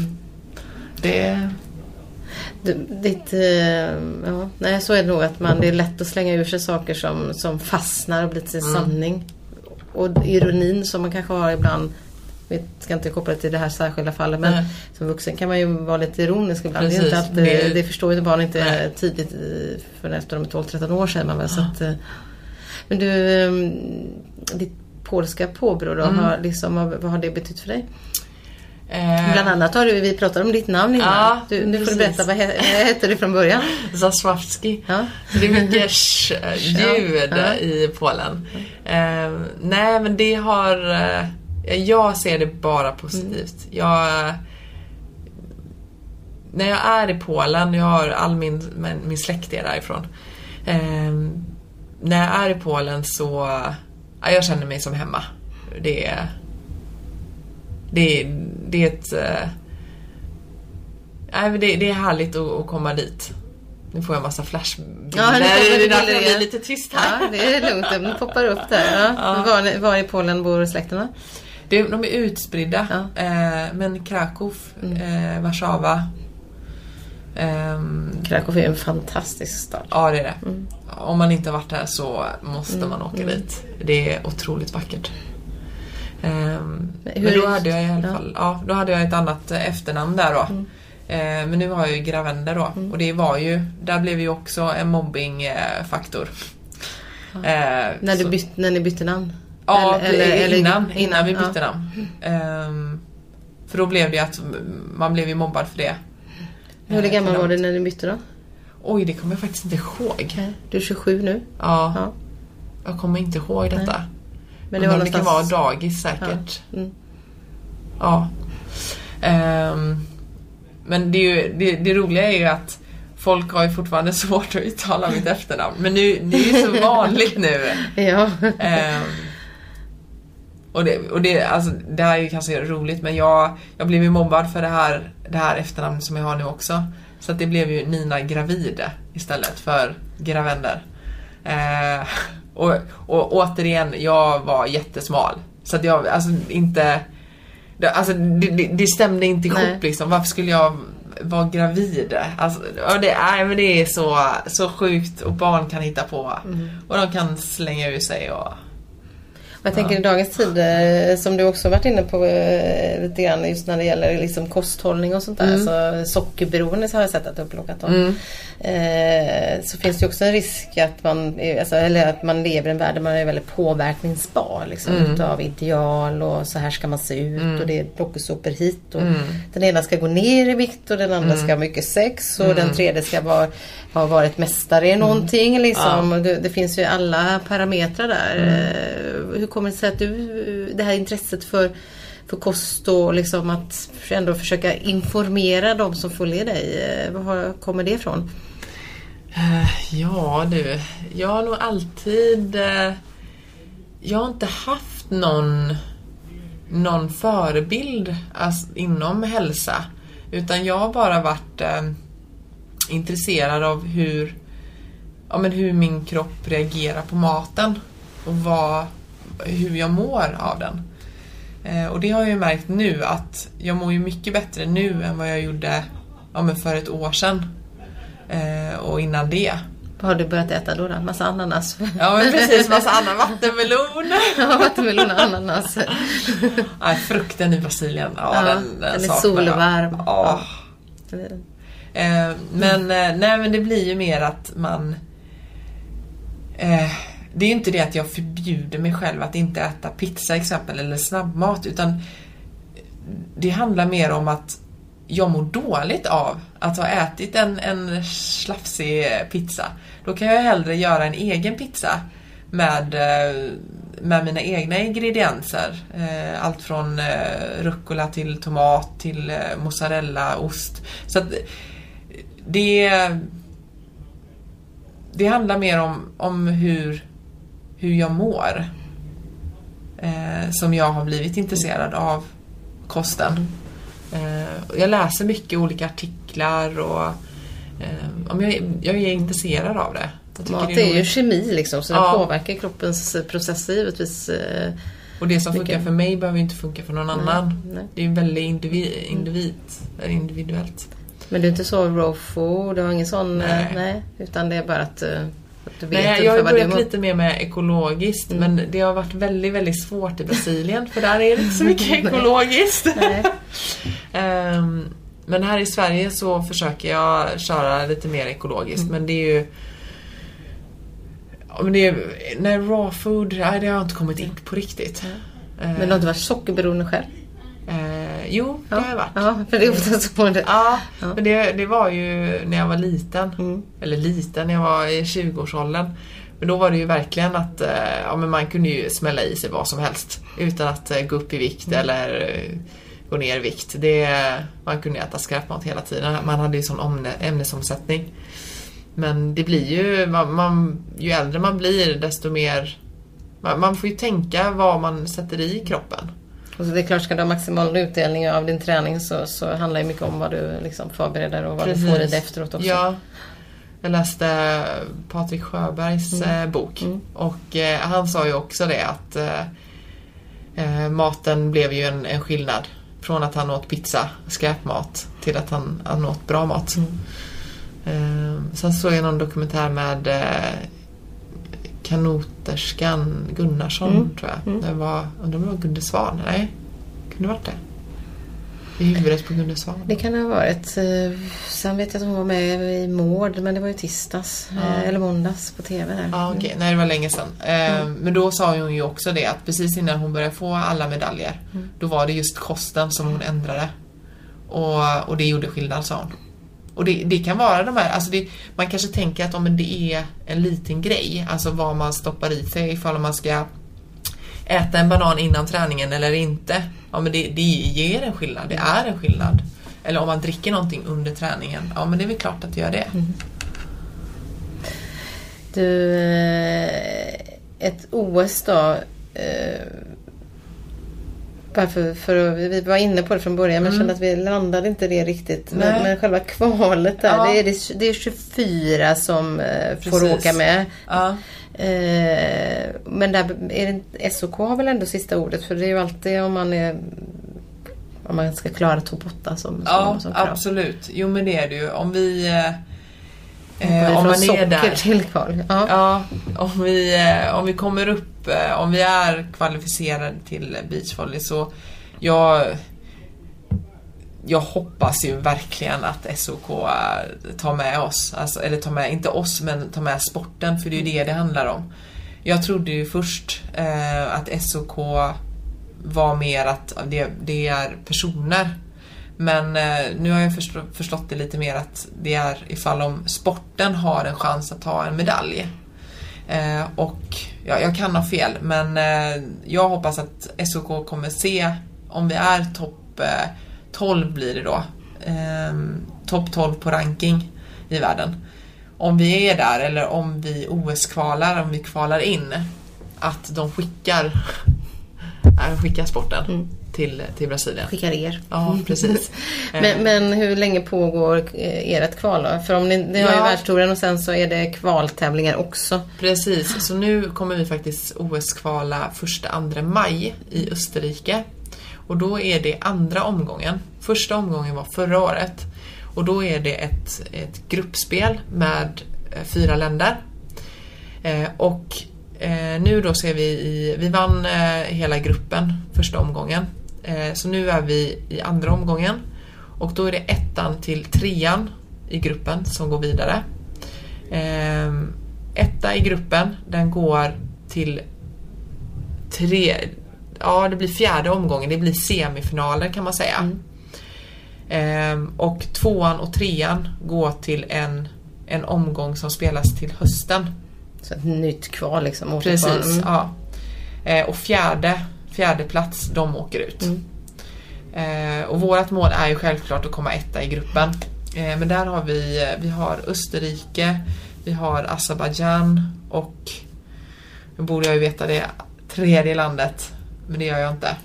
C: det.
B: Du, ditt, ja, nej, så är det nog att man, det är lätt att slänga ur sig saker som, som fastnar och blir till mm. sanning. Och ironin som man kanske har ibland, vi ska inte koppla till det här särskilda fallet, men nej. Som vuxen kan man ju vara lite ironisk ibland. Det, är inte alltid, det, det förstår ju barn inte nej. Tidigt för efter de tolv tretton år sedan. Man väl, så att, men du, ditt polska påbrå då, mm. har, liksom, vad har det betytt för dig? Eh, Bland annat har du, vi pratade om ditt namn innan. Ja, du, nu får du berätta, vad, he, vad heter du från början?
C: Zasławski. Ja. Det är mycket sh-ljud ja. I Polen. Eh, nej, men det har... Eh, jag ser det bara positivt. Mm. Jag... När jag är i Polen, jag har all min, min släkt är därifrån. Eh, när jag är i Polen så... Ja, jag känner mig som hemma. Det är... Det, det är ett äh, det, det är härligt att, att komma dit. Nu får jag en massa flashbilder. Ja, det är därför jag blir lite tyst här.
B: Ja, det är lugnt, den poppar upp där. Ja. Ja. Var, var i Polen bor släkterna?
C: Det, de är utspridda. Ja. Eh, men Krakow, mm. eh, Warszawa. Eh,
B: Krakow är en fantastisk stad.
C: Ja, det är det. Mm. Om man inte har varit här så måste mm. man åka mm. dit. Det är otroligt vackert. Um, men då hade jag i alla fall ja. Ja, då hade jag ett annat efternamn där då. Mm. Uh, men nu har jag ju Gravende då. Mm. Och det var ju, där blev ju också en mobbingfaktor.
B: Ja. Uh, när, du byt, när ni bytte namn?
C: Ja, eller, eller, eller innan, innan, innan vi bytte ja. namn. Um, för då blev det att man blev ju mobbad för det.
B: Hur uh, gammal var du när ni bytte då?
C: Oj, det kommer jag faktiskt inte ihåg.
B: Okay. Du är tjugosju nu?
C: Ja. ja. Jag kommer inte ihåg detta. Nej. Men det, var det kan vara dagis säkert. Ja. Mm. ja. Um, men det, är ju, det, det roliga är ju att folk har ju fortfarande svårt att uttala mitt efternamn. Men nu, det är ju så vanligt nu.
B: Ja.
C: Um, och det, och det, alltså, det här är ju kanske roligt, men jag, jag blev ju mobbad för det här, det här efternamnet som jag har nu också. Så att det blev ju Nina Gravide istället för Gravender. Uh, och, och återigen, jag var jättesmal. Så att jag, alltså inte... Det, alltså, det, det, det stämde inte ihop. Nej. Liksom. Varför skulle jag vara gravid? Alltså, och det, nej, men det är så, så sjukt. Och barn kan hitta på. Mm. Och de kan slänga ur sig. Och,
B: jag tänker ja. I dagens tid, som du också varit inne på lite grann, just när det gäller liksom kosthållning och sånt där. Mm. Så sockerberoende så har jag sett att du har plockat om. Mm. Eh, så finns det också en risk att man, alltså, eller att man lever i en värld där man är väldigt påverkningsbar. Liksom, mm. utav ideal och så här ska man se ut. Mm. Och det är plockesopor hit. Och mm. den ena ska gå ner i vikt och den andra mm. ska ha mycket sex. Och mm. den tredje ska vara, ha varit mästare i någonting. Mm. Liksom. Ja. Och det, det finns ju alla parametrar där. Mm. Hur kommer det sig att du, det här intresset för, för kost och liksom att ändå försöka informera de som följer dig, var kommer det ifrån?
C: Ja du, jag har nog alltid, jag har inte haft någon, någon förebild alltså, inom hälsa, utan jag har bara varit eh, intresserad av hur, ja, men hur min kropp reagerar på maten och vad, hur jag mår av den. Eh, och det har jag ju märkt nu att jag mår ju mycket bättre nu än vad jag gjorde ja, men för ett år sedan. Eh, och innan det.
B: Vad har du börjat äta då? då? Massa ananas?
C: Ja, men precis. Massa annan vattenmelon.
B: Ja, vattenmelon och ananas.
C: Ja, frukten i Brasilien. Ja,
B: ja,
C: den, den,
B: den är solvarm.
C: Ja. Ja. Eh, men, mm. nej, men det blir ju mer att man... Eh, det är ju inte det att jag förbjuder mig själv att inte äta pizza exempel eller snabbmat, utan det handlar mer om att jag mår dåligt av att ha ätit en, en slafsig pizza. Då kan jag hellre göra en egen pizza med, med mina egna ingredienser. Allt från rucola till tomat till mozzarella, ost. Så att det, det handlar mer om, om hur, hur jag mår. Som jag har blivit intresserad av kosten. Jag läser mycket olika artiklar och om jag, jag är intresserad av det.
B: Mat är, är ju kemi liksom, så ja. Det påverkar kroppens processer givetvis.
C: Och det som mycket. Funkar för mig behöver inte funka för någon annan. Nej, nej. Det är väldigt individ, individ, individuellt.
B: Men du är inte så raw food, du har ingen sån, nej. Nej, utan det är bara att, att du vet.
C: Nej, jag har börjat lite mer med ekologiskt, mm. men det har varit väldigt, väldigt svårt i Brasilien, för där är det inte så mycket ekologiskt. Nej. um, men här i Sverige så försöker jag köra lite mer ekologiskt, mm. men det är ju men det är, nej, raw food, nej, det har inte kommit in på riktigt.
B: Mm. Men du har inte varit sockerberoende själv?
C: Eh, jo, det
B: ja.
C: har jag varit.
B: Ja, för det är ofta så på det.
C: Ja, ja. Men det, det var ju när jag var liten. Mm. Eller liten, när jag var i tjugoårsåldern. Men då var det ju verkligen att eh, ja, men man kunde ju smälla i sig vad som helst utan att eh, gå upp i vikt mm. eller eh, gå ner i vikt. Det, man kunde äta skräpmat hela tiden. Man hade ju sån omne, ämnesomsättning. Men det blir ju, man, man, ju äldre man blir desto mer, man, man får ju tänka vad man sätter i kroppen.
B: Och så det är klart, ska du ha maximal utdelning av din träning så, så handlar det mycket om vad du liksom förbereder och vad Precis. Du får i det efteråt också.
C: Ja, jag läste Patrik Sjöbergs mm. bok mm. och eh, han sa ju också det att eh, maten blev ju en, en skillnad från att han åt pizza, skräpmat, till att han, han åt bra mat. Mm. Eh, sen såg jag någon dokumentär med eh, kanoterskan Gunnarsson mm. tror jag. Mm. Det var, undrar om det var Gunde Svan. Nej, kunde det varit det? I huvudet på Gunde Svan.
B: Det kan det ha varit. Sen vet jag att hon var med i Mord, men det var ju tisdags ja. Eller måndags på tv där.
C: Ja, okej. Okay. Nej, det var länge sedan. Mm. Men då sa hon ju också det att precis innan hon började få alla medaljer mm. då var det just kosten som hon ändrade. Och, och det gjorde skillnad, sa hon. Och det, det kan vara de här, alltså det, man kanske tänker att om det är en liten grej, alltså vad man stoppar i sig, ifall man ska äta en banan innan träningen eller inte. Ja, men det, det ger en skillnad, det är en skillnad. eller om man dricker någonting under träningen, ja men det är väl klart att det gör det.
B: Mm. Du, ett O S då, bara för, för vi var inne på det från början, men mm. kände att vi landade inte det riktigt. Men, men själva kvalet där, ja. det, är, det är tjugofyra som Precis. får åka med.
C: Ja.
B: Eh, men där är det, S O K har väl ändå sista ordet, för det är ju alltid om man är om man ska klara topp åtta som,
C: ja,
B: som, som krav.
C: Absolut. Jo, men det är det ju. Om vi
B: eh, om man är där till kval. Ja.
C: Ja, om vi om vi kommer upp, om vi är kvalificerade till beachvolley, så jag jag hoppas ju verkligen att S O K tar med oss, alltså, eller tar med, inte oss, men tar med sporten, för det är ju det det handlar om. Jag trodde ju först eh, att S O K var mer att det, det är personer, men eh, nu har jag förstå, förstått det lite mer att det är ifall om sporten har en chans att ta en medalj. Eh, och ja, jag kan ha fel, men eh, jag hoppas att S O K kommer se, om vi är topp eh, tolv blir det då, eh, topp tolv på ranking i världen, om vi är där, eller om vi O S-kvalar, om vi kvalar in, att de skickar äh, skickar sporten mm. till, till Brasilien.
B: Skickar er.
C: Ja, precis.
B: men, men hur länge pågår ert kval då? För om ni, ni har ja. ju världstouren och sen så är det kvaltävlingar också.
C: Precis, så nu kommer vi faktiskt O S-kvala första andra maj i Österrike. Och då är det andra omgången. Första omgången var förra året. Och då är det ett, ett gruppspel med eh, fyra länder. Eh, och eh, nu då ser vi i, vi vann eh, hela gruppen första omgången. Eh, så nu är vi i andra omgången. Och då är det ettan till trean i gruppen som går vidare. Eh, etta i gruppen, den går till tre... Ja, det blir fjärde omgången. Det blir semifinaler kan man säga. Mm. Ehm, och tvåan och trean går till en, en omgång som spelas till hösten.
B: Så ett nytt kval liksom.
C: Precis, mm. ja. Ehm, och fjärde, fjärde plats, de åker ut. Mm. Ehm, och vårt mål är ju självklart att komma etta i gruppen. Ehm, men där har vi, vi har Österrike, vi har Azerbaijan och, nu borde jag ju veta det, tredje landet. Men det gör jag inte.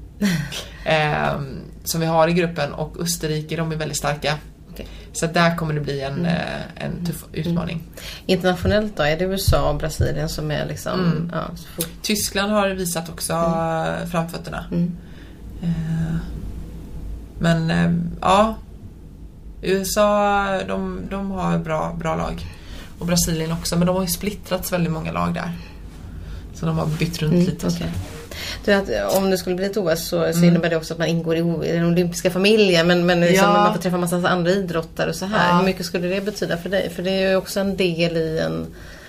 C: eh, som vi har i gruppen, och Österrike, de är väldigt starka. Okay. Så där kommer det bli en, mm. eh, en tuff utmaning. Mm.
B: Internationellt då, är det U S A och Brasilien som är liksom...
C: Mm.
B: Ja,
C: Tyskland har visat också mm. framfötterna.
B: Mm.
C: Eh, men eh, ja, U S A, de, de har bra, bra lag. Och Brasilien också, men de har ju splittrats väldigt många lag där. Så de har bytt runt mm. lite.
B: Okay. Du, att om det skulle bli ett O S så, så mm. innebär det också att man ingår i, i den olympiska familjen, men, men liksom ja. man får träffa en massa andra idrottare och så här. Ja. Hur mycket skulle det betyda för dig? För det är ju också en del i en,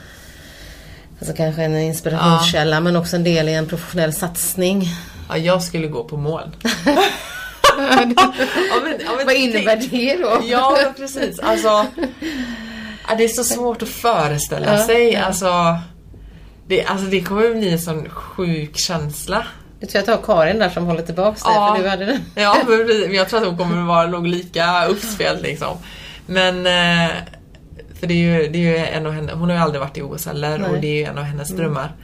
B: alltså kanske en inspirationskälla, ja. men också en del i en professionell satsning.
C: Ja, jag skulle gå på mål.
B: ja, men, ja, men, vad innebär det då?
C: Ja, precis. Alltså, det är så svårt att föreställa ja. sig. Ja. Alltså... Det, alltså det kommer bli en sån sjuk känsla.
B: Jag tror att jag har Karin där som håller tillbaka dig,
C: ja,
B: för du hade den.
C: Ja, men jag tror att hon kommer att vara nog lika uppspelt liksom. Men för det är ju, det är ju en av henne, hon har ju aldrig varit i O S heller. Nej. Och det är ju en av hennes drömmar.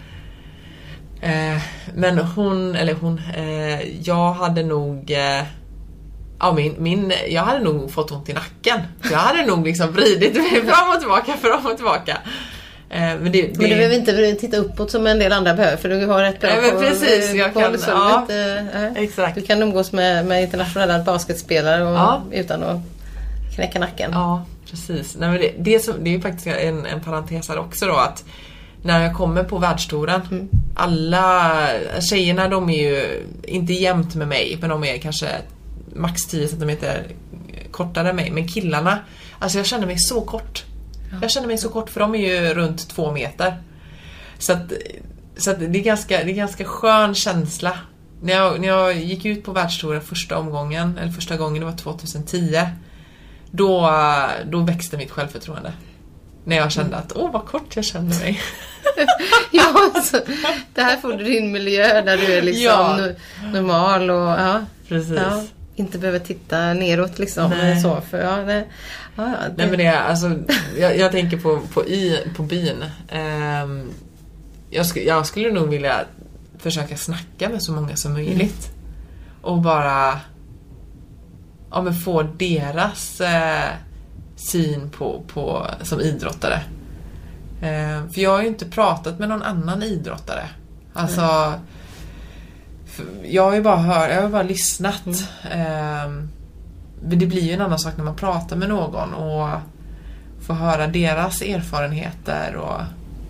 C: Mm. Men hon, eller hon, jag hade nog... Ja, min, min, jag hade nog fått ont i nacken. Jag hade nog liksom vridit mig fram och tillbaka, fram och tillbaka. Men, det, det...
B: men du behöver inte titta uppåt som en del andra behöver, för du har rätt bra
C: ja, men precis, jag kan,
B: så
C: ja,
B: inte, äh,
C: exakt.
B: Du kan umgås med, med internationella basketspelare och, ja. utan att knäcka nacken.
C: Ja, precis. Nej, men det, det, som, det är ju faktiskt en, en parentes här också då, att när jag kommer på världstouren, mm. alla tjejerna, de är ju inte jämnt med mig, men de är kanske max tio centimeter kortare än mig, men killarna, alltså jag känner mig så kort. Jag känner mig så kort, för de är ju runt två meter. Så att, så att det är ganska, det är ganska skön känsla. När jag, när jag gick ut på världstouren första omgången, eller första gången, det var tjugohundratio. Då, då växte mitt självförtroende. När jag kände att, åh vad kort jag kände mig.
B: Ja, alltså, det här får du din miljö där du är liksom ja. normal och ja.
C: Precis. Ja.
B: inte behöver titta neråt liksom.
C: Nej.
B: Så, för, ja, det, ja, det.
C: Nej, men det är, alltså, jag, jag tänker på, på, i, på byn. Um, jag, sk, jag skulle nog vilja försöka snacka med så många som möjligt. Mm. Och bara ja, men få deras eh, syn på, på, som idrottare. Eh, för jag har ju inte pratat med någon annan idrottare. Alltså... Mm. Jag har ju bara hört, jag har ju bara lyssnat. Mm. Eh, det blir ju en annan sak när man pratar med någon och får höra deras erfarenheter och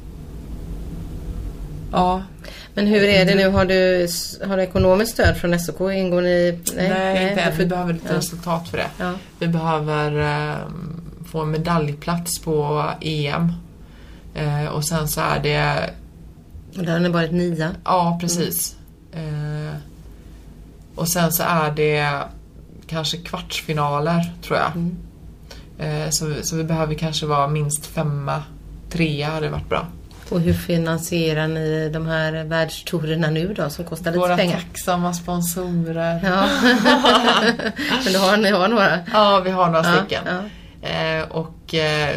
C: ja.
B: Men hur är det nu? Har du, har du ekonomiskt stöd från S O K? Ingår ni?
C: Nej, nej inte än. Vi behöver lite
B: ja.
C: resultat för det.
B: Ja. Vi
C: behöver eh, få en medaljplats på E M. Eh, och sen så är det...
B: Och där har ni varit nia.
C: Ja, precis. Mm. Eh, och sen så är det kanske kvartsfinaler, tror jag. Mm. Eh, så, så vi behöver kanske vara minst femma, trea hade varit bra.
B: Och hur finansierar ni de här världstourerna nu då, som kostar lite
C: Våra
B: pengar?
C: Våra tacksamma sponsorer.
B: Ja. Men du har, ni har några?
C: Ja, vi har några
B: ja,
C: stycken.
B: Ja.
C: Eh, och eh,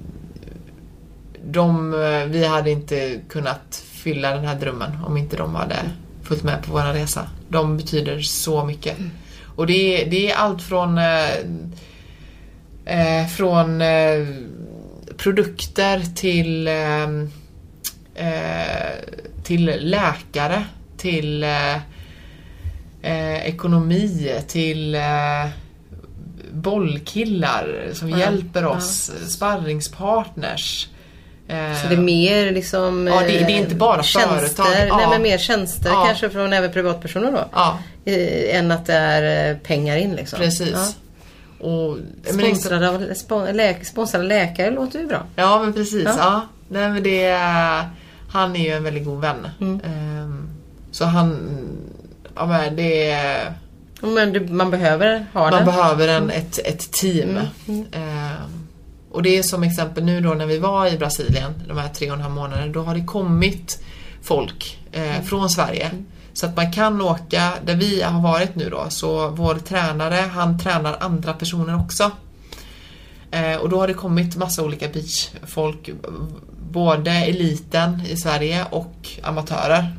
C: de, vi hade inte kunnat fylla den här drömmen om inte de hade följt med på vår resa. De betyder så mycket. Mm. Och det är, det är allt från eh, eh, från eh, produkter till eh, eh, till läkare, till eh, eh, ekonomi, till eh, bollkillar som ja, hjälper oss, ja. Sparringspartners.
B: Så det är mer liksom
C: ja, det, det är inte bara
B: tjänster,
C: företag. Ja.
B: Nej, men mer tjänster
C: ja.
B: kanske från även privatpersoner då.
C: Ja.
B: Eh, än att det är pengar in liksom.
C: Precis.
B: Ja.
C: Och
B: sponsrade av spon, läk, sponsrade läkare låter ju bra.
C: Ja, men precis. Ja. Ja. Nej, men det är, han är ju en väldigt god vän. Mm. Um, så han ja, men det är,
B: men du, man behöver ha
C: man
B: det.
C: Man behöver en, ett, ett team. Mm. Mm. Um, Och det är som exempel nu då när vi var i Brasilien de här tre och en halv månader, då har det kommit folk eh, mm. från Sverige. Mm. Så att man kan åka där vi har varit nu då. Så vår tränare, han tränar andra personer också. Eh, och då har det kommit massa olika beachfolk, både eliten i Sverige och amatörer.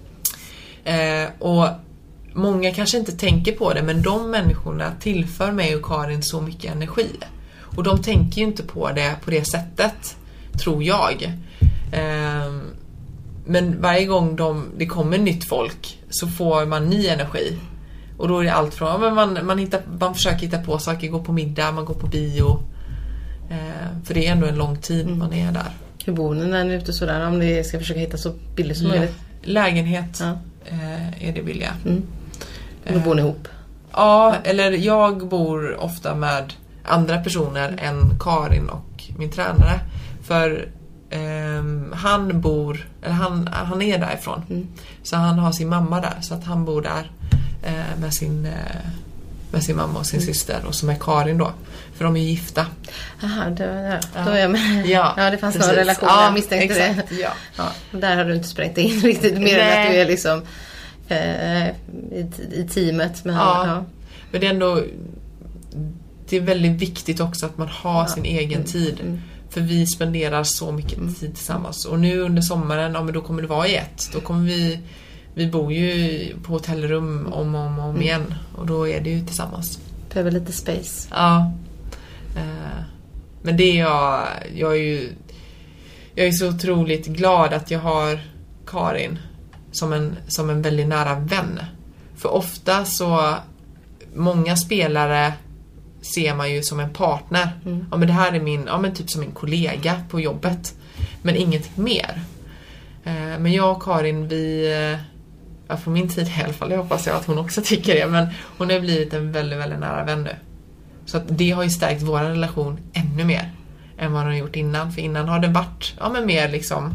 C: Eh, och många kanske inte tänker på det, men de människorna tillför mig och Karin så mycket energi. Och de tänker ju inte på det på det sättet, tror jag. Um, men varje gång de, det kommer nytt folk så får man ny energi. Och då är det allt från, men man, man, hittar, man försöker hitta på saker, gå på middag, man går på bio. Uh, för det är ändå en lång tid mm. man är där.
B: Hur bor ni när ni är ute sådär? Om ni ska försöka hitta så billigt som möjligt?
C: Lägenhet ja. uh, är det billiga. Mm.
B: Och då bor ni ihop?
C: Uh, ja, eller jag bor ofta med andra personer mm. än Karin och min tränare. För eh, han bor, eller han, han är därifrån. Mm. Så han har sin mamma där. Så att han bor där eh, med, sin, eh, med sin mamma och sin mm. syster. Och som är Karin då. För de är gifta.
B: Aha, då, ja. Då är jag med.
C: Ja,
B: ja, det fanns
C: precis.
B: någon relation.
C: Ja,
B: jag misstänkte
C: exakt,
B: det.
C: Ja.
B: Ja, där har du inte sprängt in riktigt. Mer än att du är liksom eh, i, i teamet. Med
C: ja.
B: ja.
C: Men det är ändå... Det är väldigt viktigt också att man har ja. sin egen mm. tid. Mm. För vi spenderar så mycket mm. tid tillsammans. Och nu under sommaren, ja, men då kommer det vara i ett. Då kommer vi... Vi bor ju på hotellrum om och om, om mm. igen. Och då är det ju tillsammans.
B: Behöver lite space.
C: Ja. Uh, men det är jag... Jag är ju... Jag är så otroligt glad att jag har Karin som en, som en väldigt nära vän. För ofta så... Många spelare... ser man ju som en partner. Mm. Ja, men det här är min, ja, men typ som en kollega på jobbet. Men ingenting mer. Eh, men jag och Karin, vi... Ja, på min tid i alla fall, jag hoppas jag att hon också tycker det. Men hon har blivit en väldigt, väldigt nära vän nu. Så att det har ju stärkt vår relation ännu mer än vad hon har gjort innan. För innan har det varit, ja, men mer liksom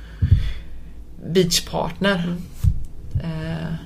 C: beachpartner. Mm. Eh,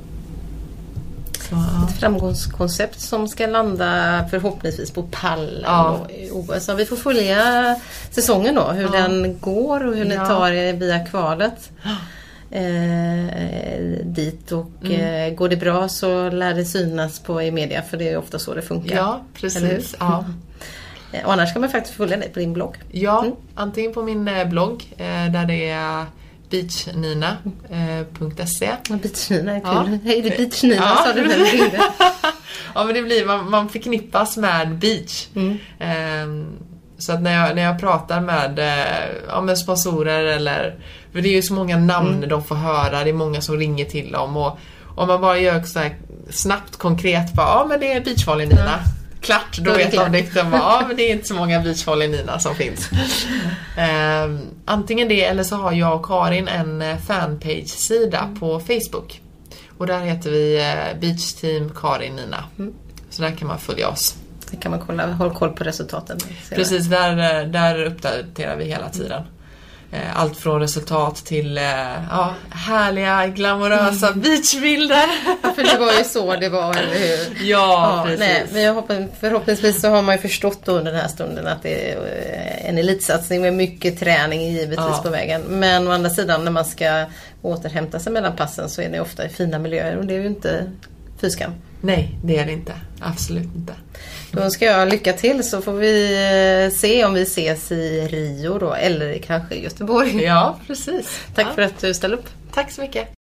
B: Ett framgångskoncept som ska landa förhoppningsvis på pallen ja. i O S. Så vi får följa säsongen då, hur ja. den går och hur ni ja. tar er via kvalet. eh, dit och mm. eh, går det bra så lär det synas på i media, för det är ofta så det funkar.
C: Ja, precis. Ja.
B: Och annars kan man faktiskt följa dig på din blogg.
C: Ja,
B: mm.
C: antingen på min blogg eh, där det är beachnina punkt se.
B: Ja, beachnina är kul. Ja. Hej, det är beachnina, ja. Sa du väl ringde.
C: Ja, men det blir, man, man förknippas med beach. Mm. Eh, så att när jag, när jag pratar med, eh, ja, med sponsorer eller, för det är ju så många namn mm. de får höra, det är många som ringer till dem, och om man bara gör så här snabbt, konkret, bara, ja men det är beachvolley Nina. Mm. Klart, då, då vet de liksom, ja men det är inte så många beachvolley Nina som finns. eh, antingen det, eller så har jag och Karin en fanpage-sida mm. på Facebook. Och där heter vi eh, Beach Team Karin Nina. Mm. Så där kan man följa oss.
B: Det kan man kolla, hålla koll på resultaten.
C: Precis, där, där uppdaterar vi hela tiden. Allt från resultat till ja, härliga, glamorösa mm. beachbilder.
B: Ja, för det var ju så det var, eller hur?
C: Ja,
B: ja
C: precis.
B: Nej, men jag hoppas, förhoppningsvis så har man ju förstått under den här stunden att det är en elitsatsning med mycket träning givetvis ja. på vägen. Men å andra sidan, när man ska återhämta sig mellan passen så är det ofta i fina miljöer, och det är ju inte fyskam.
C: Nej, det är det inte. Absolut inte.
B: Då ska jag lycka till, så får vi se om vi ses i Rio då, eller kanske i Göteborg.
C: Ja, precis.
B: Tack
C: ja.
B: för att du ställde upp.
C: Tack så mycket.